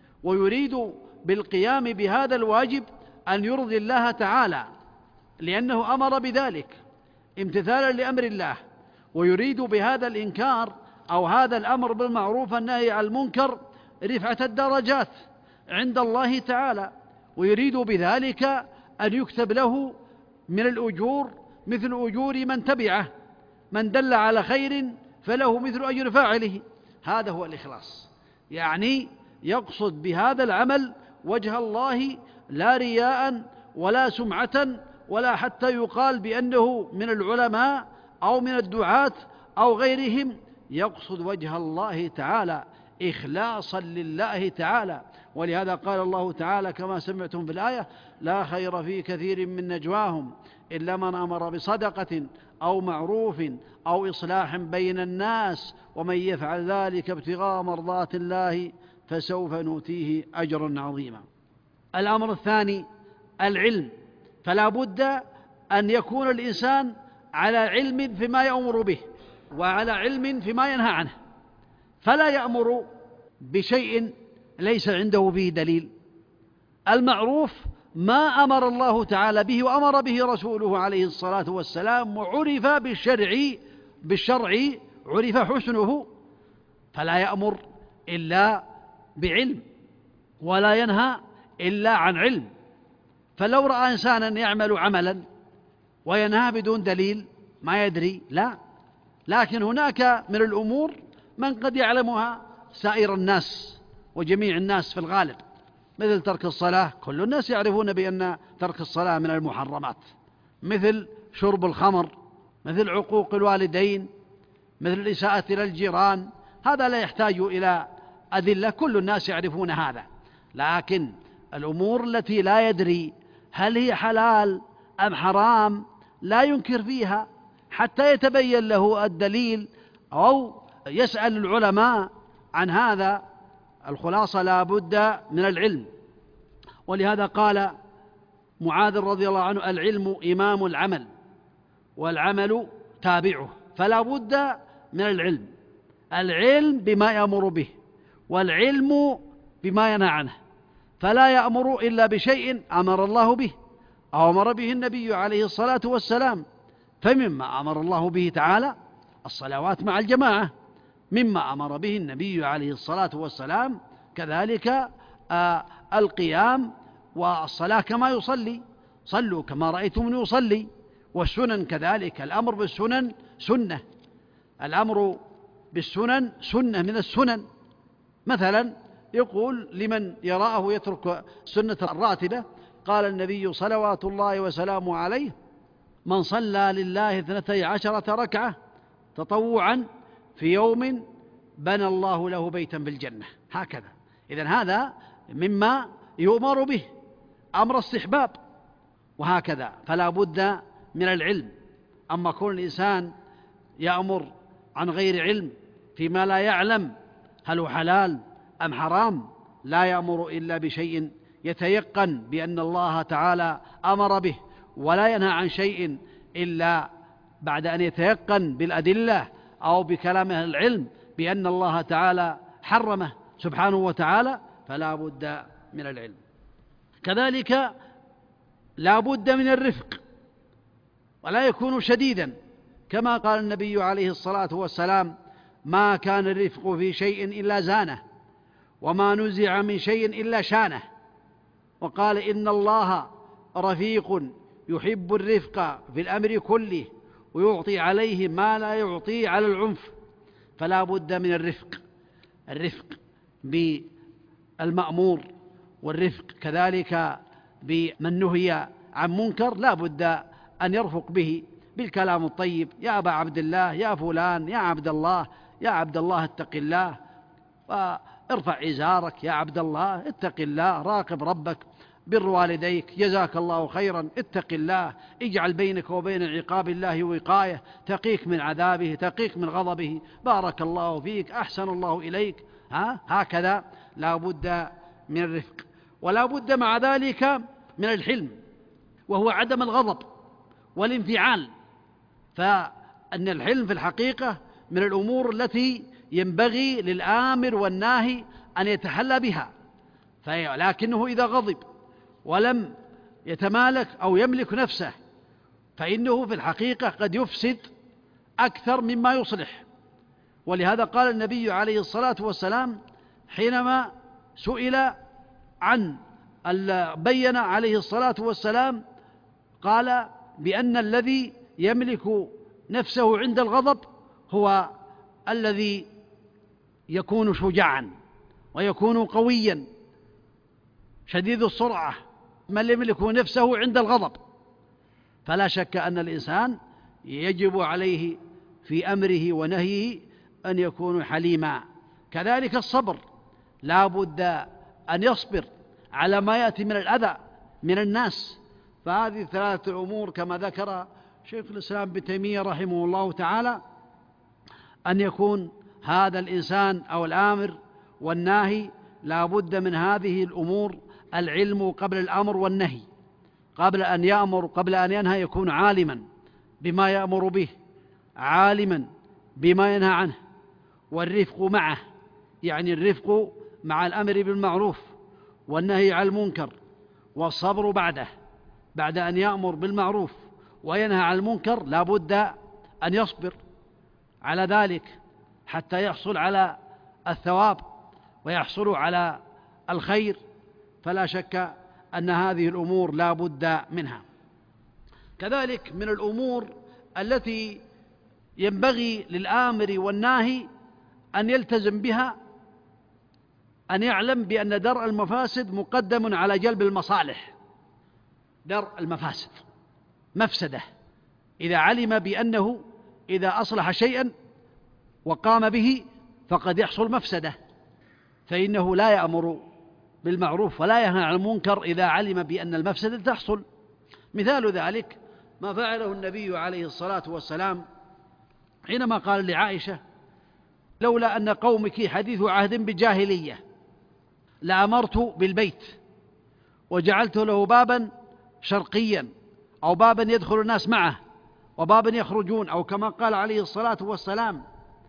S1: ويريد بالقيام بهذا الواجب أن يرضي الله تعالى لأنه أمر بذلك امتثالا لأمر الله، ويريد بهذا الإنكار أو هذا الأمر بالمعروف والنهي عن المنكر رفعة الدرجات عند الله تعالى، ويريد بذلك أن يكتب له من الأجور مثل أجور من تبعه، من دل على خير فله مثل أجر فاعله. هذا هو الإخلاص، يعني يقصد بهذا العمل وجه الله لا رياء ولا سمعة ولا حتى يقال بأنه من العلماء أو من الدعاة أو غيرهم، يقصد وجه الله تعالى إخلاصا لله تعالى. ولهذا قال الله تعالى كما سمعتم في الآية: لا خير في كثير من نجواهم إلا من أمر بصدقة أو معروف أو إصلاح بين الناس ومن يفعل ذلك ابتغاء مرضات الله فسوف نؤتيه أجرا عظيما. الأمر الثاني العلم، فلا بد أن يكون الإنسان على علم فيما يأمر به وعلى علم فيما ينهى عنه، فلا يأمر بشيء ليس عنده فيه دليل. المعروف ما أمر الله تعالى به وأمر به رسوله عليه الصلاة والسلام، وعرف بالشرع بالشرع عرف حسنه، فلا يأمر إلا بعلم ولا ينهى إلا عن علم. فلو رأى إنسانا يعمل عملا وينهى بدون دليل ما يدري، لا، لكن هناك من الأمور من قد يعلمها سائر الناس وجميع الناس في الغالب، مثل ترك الصلاة، كل الناس يعرفون بأن ترك الصلاة من المحرمات، مثل شرب الخمر، مثل عقوق الوالدين، مثل الإساءة إلى الجيران، هذا لا يحتاج إلى أدلة، كل الناس يعرفون هذا. لكن الأمور التي لا يدري هل هي حلال أم حرام لا ينكر فيها حتى يتبين له الدليل أو يسأل العلماء عن هذا. الخلاصة لا بد من العلم، ولهذا قال معاذ رضي الله عنه: العلم إمام العمل والعمل تابعه. فلا بد من العلم، العلم بما يأمر به والعلم بما ينهى عنه، فلا يأمر إلا بشيء أمر الله به أو أمر به النبي عليه الصلاة والسلام. فمما أمر الله به تعالى الصلوات مع الجماعة، مما أمر به النبي عليه الصلاة والسلام كذلك آه القيام والصلاة كما يصلي، صلوا كما رأيتم يصلي، والسنن كذلك، الأمر بالسنن سنة، الأمر بالسنن سنة من السنن. مثلا يقول لمن يراه يترك السنة الراتبة، قال النبي صلوات الله وسلامه عليه: من صلى لله اثنتي عشرة ركعة تطوعا في يوم بنى الله له بيتا بالجنة، هكذا. إذن هذا مما يؤمر به، أمر استحباب، وهكذا. فلا بد من العلم. أما كل الإنسان يأمر عن غير علم فيما لا يعلم هل هو حلال أم حرام، لا يأمر إلا بشيء يتيقن بأن الله تعالى أمر به، ولا ينهى عن شيء إلا بعد أن يتيقن بالأدلة أو بكلام أهل العلم بأن الله تعالى حرمه سبحانه وتعالى. فلا بد من العلم. كذلك لا بد من الرفق، ولا يكون شديدا، كما قال النبي عليه الصلاة والسلام: ما كان الرفق في شيء إلا زانه، وما نزع من شيء إلا شانه. وقال: إن الله رفيق يحب الرفق في الأمر كله ويعطي عليه ما لا يعطي على العنف. فلا بد من الرفق، الرفق بالمأمور، والرفق كذلك بمن نهي عن منكر، لا بد أن يرفق به بالكلام الطيب: يا أبا عبد الله، يا فلان، يا عبد الله، يا عبد الله اتق الله، ارفع إزارك، يا عبد الله اتق الله، راقب ربك، بر والديك، جزاك الله خيرا، اتق الله، اجعل بينك وبين عقاب الله وقاية، تقيك من عذابه، تقيك من غضبه، بارك الله فيك، أحسن الله إليك. ها هكذا لا بد من الرفق. ولا بد مع ذلك من الحلم، وهو عدم الغضب والانفعال. فأن الحلم في الحقيقة من الأمور التي ينبغي للآمر والناهي أن يتحلى بها، لكنه إذا غضب ولم يتمالك أو يملك نفسه فإنه في الحقيقة قد يفسد أكثر مما يصلح. ولهذا قال النبي عليه الصلاة والسلام حينما سئل عن بين عليه الصلاة والسلام، قال بأن الذي يملك نفسه عند الغضب هو الذي يكون شجاعا ويكون قويا شديد السرعة، من يملك نفسه عند الغضب. فلا شك أن الإنسان يجب عليه في أمره ونهيه أن يكون حليما. كذلك الصبر، لا بد أن يصبر على ما يأتي من الأذى من الناس. فهذه ثلاثة أمور كما ذكر شيخ الإسلام ابن تيمية رحمه الله تعالى، أن يكون هذا الإنسان أو الآمر والناهي لا بد من هذه الأمور: العلم قبل الأمر والنهي، قبل أن يأمر قبل أن ينهى يكون عالما بما يأمر به، عالما بما ينهى عنه، والرفق معه، يعني الرفق مع الأمر بالمعروف والنهي عن المنكر، والصبر بعده، بعد أن يأمر بالمعروف وينهى عن المنكر لا بد أن يصبر على ذلك حتى يحصل على الثواب ويحصل على الخير. فلا شك أن هذه الأمور لا بد منها. كذلك من الأمور التي ينبغي للآمر والناهي أن يلتزم بها أن يعلم بأن درء المفاسد مقدم على جلب المصالح. درء المفاسد مفسدة، إذا علم بأنه إذا أصلح شيئا وقام به فقد يحصل مفسدة، فإنه لا يأمر بالمعروف ولا ينهى عن المنكر إذا علم بأن المفسدة تحصل. مثال ذلك ما فعله النبي عليه الصلاة والسلام حينما قال لعائشة: لولا أن قومك حديث عهد بجاهلية لأمرت بالبيت وجعلت له بابا شرقيا، أو بابا يدخل الناس معه وبابا يخرجون، أو كما قال عليه الصلاة والسلام: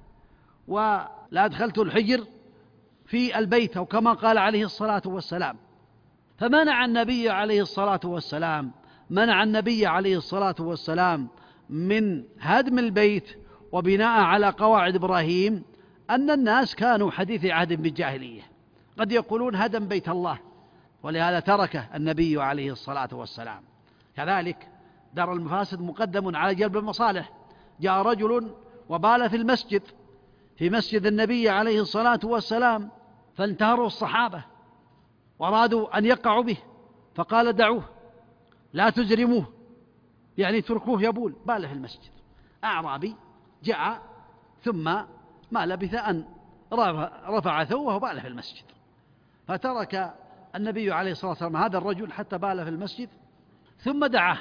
S1: ولا أدخلت الحجر في البيت، أو كما قال عليه الصلاة والسلام. فمنع النبي عليه الصلاة والسلام منع النبي عليه الصلاة والسلام من هدم البيت وبناء على قواعد إبراهيم أن الناس كانوا حديث عهد بالجاهلية، قد يقولون هدم بيت الله، ولهذا تركه النبي عليه الصلاة والسلام. كذلك درء المفاسد مقدم على جلب المصالح. جاء رجل وبال في المسجد في مسجد النبي عليه الصلاة والسلام، فانتهروا الصحابة وأرادوا أن يقعوا به، فقال: دعوه لا تجرموه، يعني اتركوه يبول، بال في المسجد. أعرابي جاء ثم ما لبث أن رفع ثوبه وبال في المسجد، فترك النبي عليه الصلاة والسلام هذا الرجل حتى بال في المسجد، ثم دعاه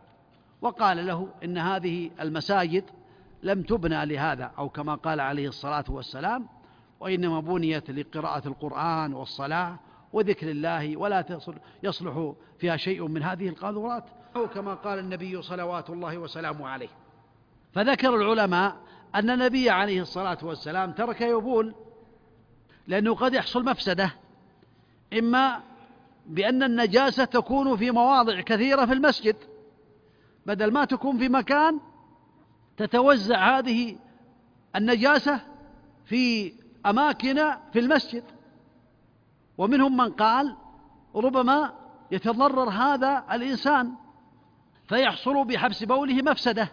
S1: وقال له: إن هذه المساجد لم تبنى لهذا، أو كما قال عليه الصلاة والسلام: وإنما بنيت لقراءة القرآن والصلاة وذكر الله، ولا يصلح فيها شيء من هذه القاذورات، أو كما قال النبي صلوات الله وسلامه عليه. فذكر العلماء أن النبي عليه الصلاة والسلام ترك يبول لأنه قد يحصل مفسدة، إما بأن النجاسة تكون في مواضع كثيرة في المسجد، بدل ما تكون في مكان تتوزع هذه النجاسة في أماكن في المسجد. ومنهم من قال ربما يتضرر هذا الإنسان فيحصل بحبس بوله مفسدة،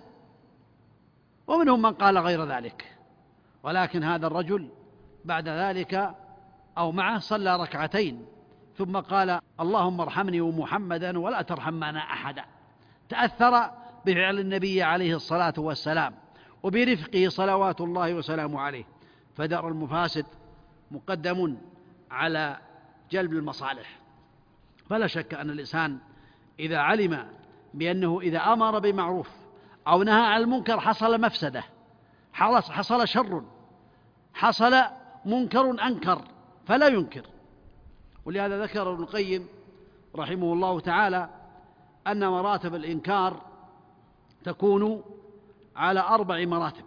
S1: ومنهم من قال غير ذلك. ولكن هذا الرجل بعد ذلك أو معه صلى ركعتين ثم قال: اللهم ارحمني ومحمدا ولا ترحم معنا أحدا. تأثر بفعل النبي عليه الصلاة والسلام وبرفقه صلوات الله وسلامه عليه. فدرء المفاسد مقدم على جلب المصالح. فلا شك أن الإنسان إذا علم بأنه إذا أمر بمعروف أو نهى عن المنكر حصل مفسدة، حصل شر، حصل منكر أنكر، فلا ينكر. ولهذا ذكر ابن القيم رحمه الله تعالى أن مراتب الإنكار تكون على أربع مراتب.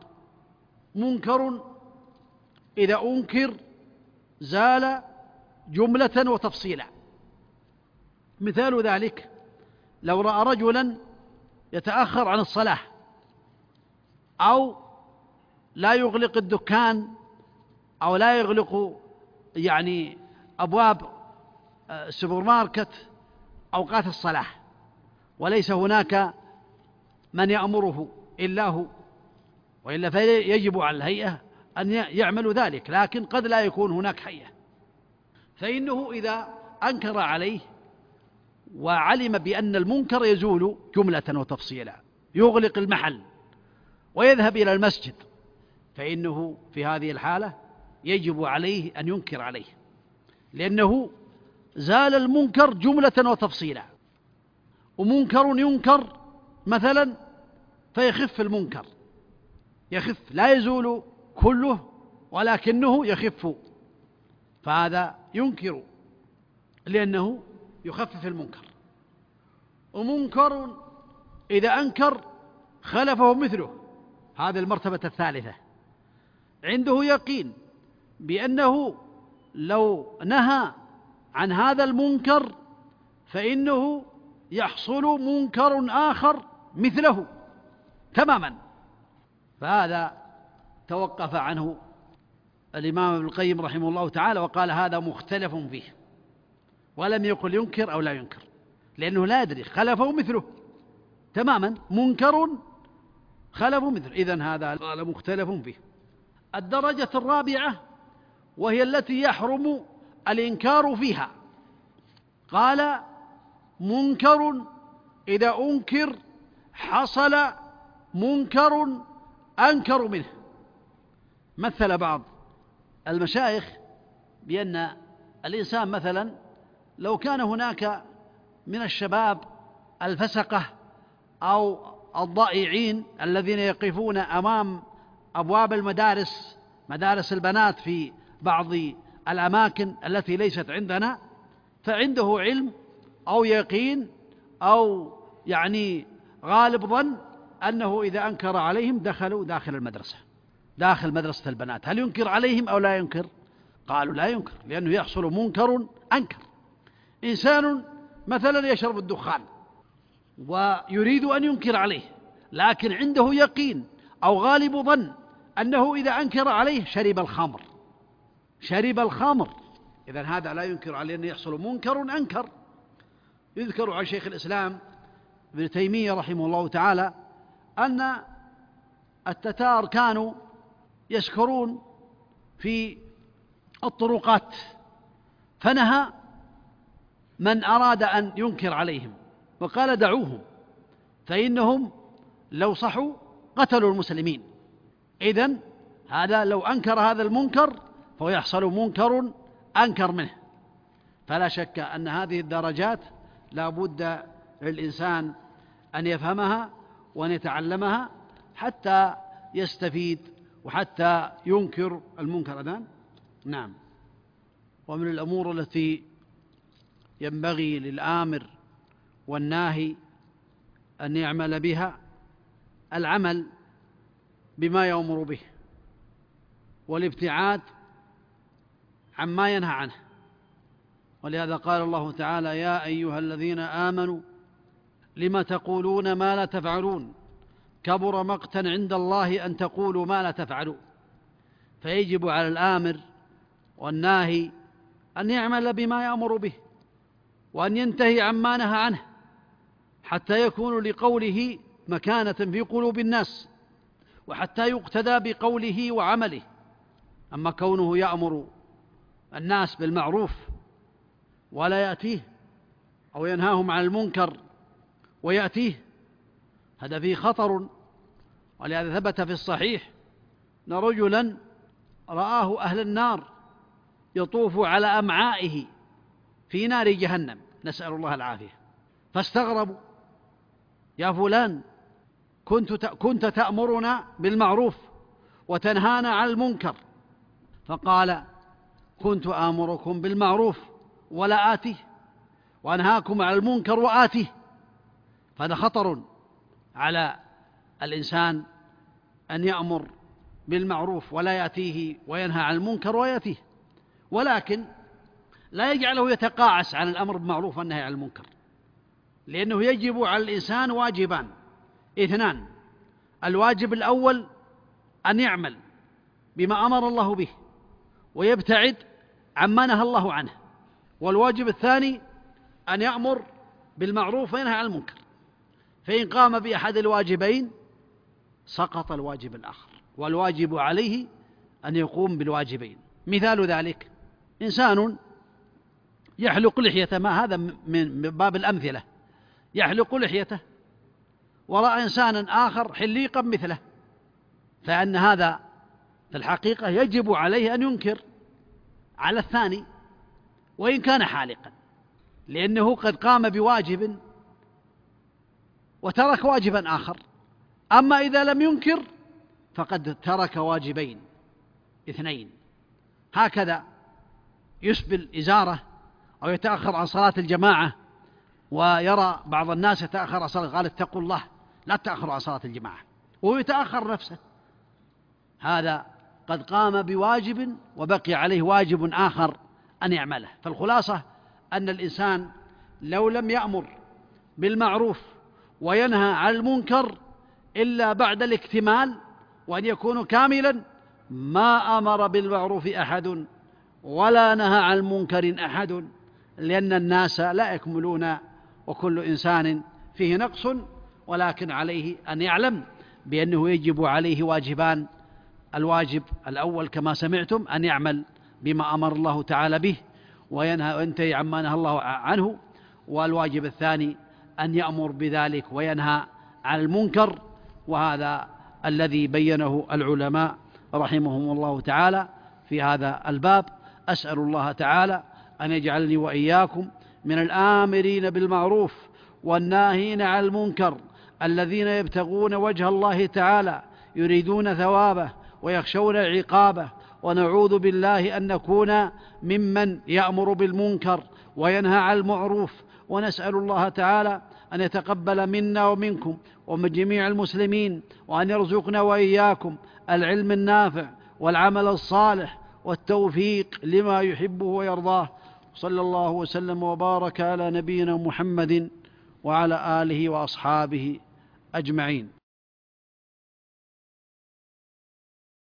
S1: منكر إذا أنكر زال جملة وتفصيلا. مثال ذلك لو رأى رجلا يتأخر عن الصلاة أو لا يغلق الدكان أو لا يغلق يعني أبواب السوبر ماركت أوقات الصلاة، وليس هناك من يأمره إلا هو، وإلا فيجب على الهيئة أن يعمل ذلك، لكن قد لا يكون هناك هيئة، فإنه إذا أنكر عليه وعلم بأن المنكر يزول جملة وتفصيلا، يغلق المحل ويذهب إلى المسجد، فإنه في هذه الحالة يجب عليه أن ينكر عليه، لأنه زال المنكر جملة وتفصيلا. ومنكر ينكر مثلا فيخف المنكر، يخف لا يزول كله ولكنه يخف، فهذا ينكر لأنه يخفف المنكر. ومنكر إذا أنكر خلفه مثله، هذه المرتبة الثالثة، عنده يقين بأنه لو نهى عن هذا المنكر فإنه يحصل منكر آخر مثله تماما، فهذا توقف عنه الإمام ابن القيم رحمه الله تعالى وقال: هذا مختلف فيه، ولم يقل ينكر أو لا ينكر. لأنه لا يدري، خلفه مثله تماما، منكر خلفه مثله، إذن هذا قال مختلف فيه. الدرجة الرابعة وهي التي يحرم الإنكار فيها، قال منكر إذا أنكر حصل منكر أنكر منه. مثل بعض المشايخ بأن الإنسان مثلا لو كان هناك من الشباب الفسقة أو الضائعين الذين يقفون أمام أبواب المدارس، مدارس البنات في بعض الأماكن التي ليست عندنا، فعنده علم أو يقين أو يعني غالب ظن أنه إذا أنكر عليهم دخلوا داخل المدرسة، داخل مدرسة البنات، هل ينكر عليهم أو لا ينكر؟ قالوا لا ينكر، لأنه يحصل منكر أنكر. إنسان مثلا يشرب الدخان ويريد أن ينكر عليه، لكن عنده يقين أو غالب ظن أنه إذا أنكر عليه شرب الخمر، شرب الخمر، إذن هذا لا ينكر عليه أن يحصل منكر أنكر. يذكر عن شيخ الإسلام ابن تيمية رحمه الله تعالى أن التتار كانوا يسكرون في الطرقات، فنهى من أراد أن ينكر عليهم وقال دعوهم فإنهم لو صحوا قتلوا المسلمين. إذن هذا لو أنكر هذا المنكر فهو يحصل منكر أنكر منه. فلا شك أن هذه الدرجات لا بد للإنسان أن يفهمها وأن يتعلمها حتى يستفيد وحتى ينكر المنكر. أذان نعم. ومن الأمور التي ينبغي للآمر والناهي أن يعمل بها العمل بما يأمر به والابتعاد عما ينهى عنه. ولهذا قال الله تعالى يا أيها الذين آمنوا لم تقولون ما لا تفعلون كبر مقتا عند الله أن تقولوا ما لا تفعلون. فيجب على الآمر والناهي أن يعمل بما يأمر به وأن ينتهي عما نهى عنه حتى يكون لقوله مكانة في قلوب الناس وحتى يقتدى بقوله وعمله. أما كونه يأمر الناس بالمعروف ولا يأتيه أو ينهاهم عن المنكر ويأتيه هذا فيه خطر. ولهذا ثبت في الصحيح أن رجلا رآه أهل النار يطوف على أمعائه في نار جهنم، نسأل الله العافية، فاستغربوا يا فلان كنت كنت تأمرنا بالمعروف وتنهانا عن المنكر، فقال كنت آمركم بالمعروف ولا آتيه وأنهاكم عن المنكر وآتيه. فهذا خطر على الإنسان أن يأمر بالمعروف ولا يأتيه وينهى عن المنكر ويأتيه، ولكن لا يجعله يتقاعس عن الأمر بالمعروف والنهي عن المنكر، لأنه يجب على الإنسان واجبان اثنان: الواجب الأول أن يعمل بما أمر الله به ويبتعد عما نهى الله عنه، والواجب الثاني أن يأمر بالمعروف وينهى عن المنكر. فإن قام بأحد الواجبين سقط الواجب الآخر، والواجب عليه أن يقوم بالواجبين. مثال ذلك إنسان يحلق لحيته، ما هذا من باب الأمثلة، يحلق لحيته ورأى إنسانا آخر حليقا مثله، فأن هذا في الحقيقة يجب عليه أن ينكر على الثاني وإن كان حالقا، لأنه قد قام بواجب وترك واجبا آخر. أما إذا لم ينكر فقد ترك واجبين اثنين. هكذا يسبل إزارة أو يتأخر عن صلاة الجماعة، ويرى بعض الناس يتأخر عن صلاة، قال اتقوا الله لا تأخروا عن صلاة الجماعة، وهو يتأخر نفسه، هذا قد قام بواجب وبقي عليه واجب آخر أن يعمله. فالخلاصة أن الإنسان لو لم يأمر بالمعروف وينهى عن المنكر إلا بعد الاكتمال وأن يكون كاملا، ما أمر بالمعروف أحد ولا نهى عن المنكر أحد، لأن الناس لا يكملون وكل إنسان فيه نقص، ولكن عليه أن يعلم بأنه يجب عليه واجبان: الواجب الأول كما سمعتم أن يعمل بما أمر الله تعالى به وينهى وينتهي عما نهى الله عنه، والواجب الثاني أن يأمر بذلك وينهى عن المنكر، وهذا الذي بينه العلماء رحمهم الله تعالى في هذا الباب. أسأل الله تعالى أن يجعلني وإياكم من الآمرين بالمعروف والناهين عن المنكر الذين يبتغون وجه الله تعالى يريدون ثوابه ويخشون عقابه، ونعوذ بالله أن نكون ممن يأمر بالمنكر وينهى عن المعروف. ونسأل الله تعالى أن يتقبل منا ومنكم ومن جميع المسلمين، وأن يرزقنا وإياكم العلم النافع والعمل الصالح والتوفيق لما يحبه ويرضاه. صلى الله وسلم وبارك على نبينا محمد وعلى آله وأصحابه أجمعين.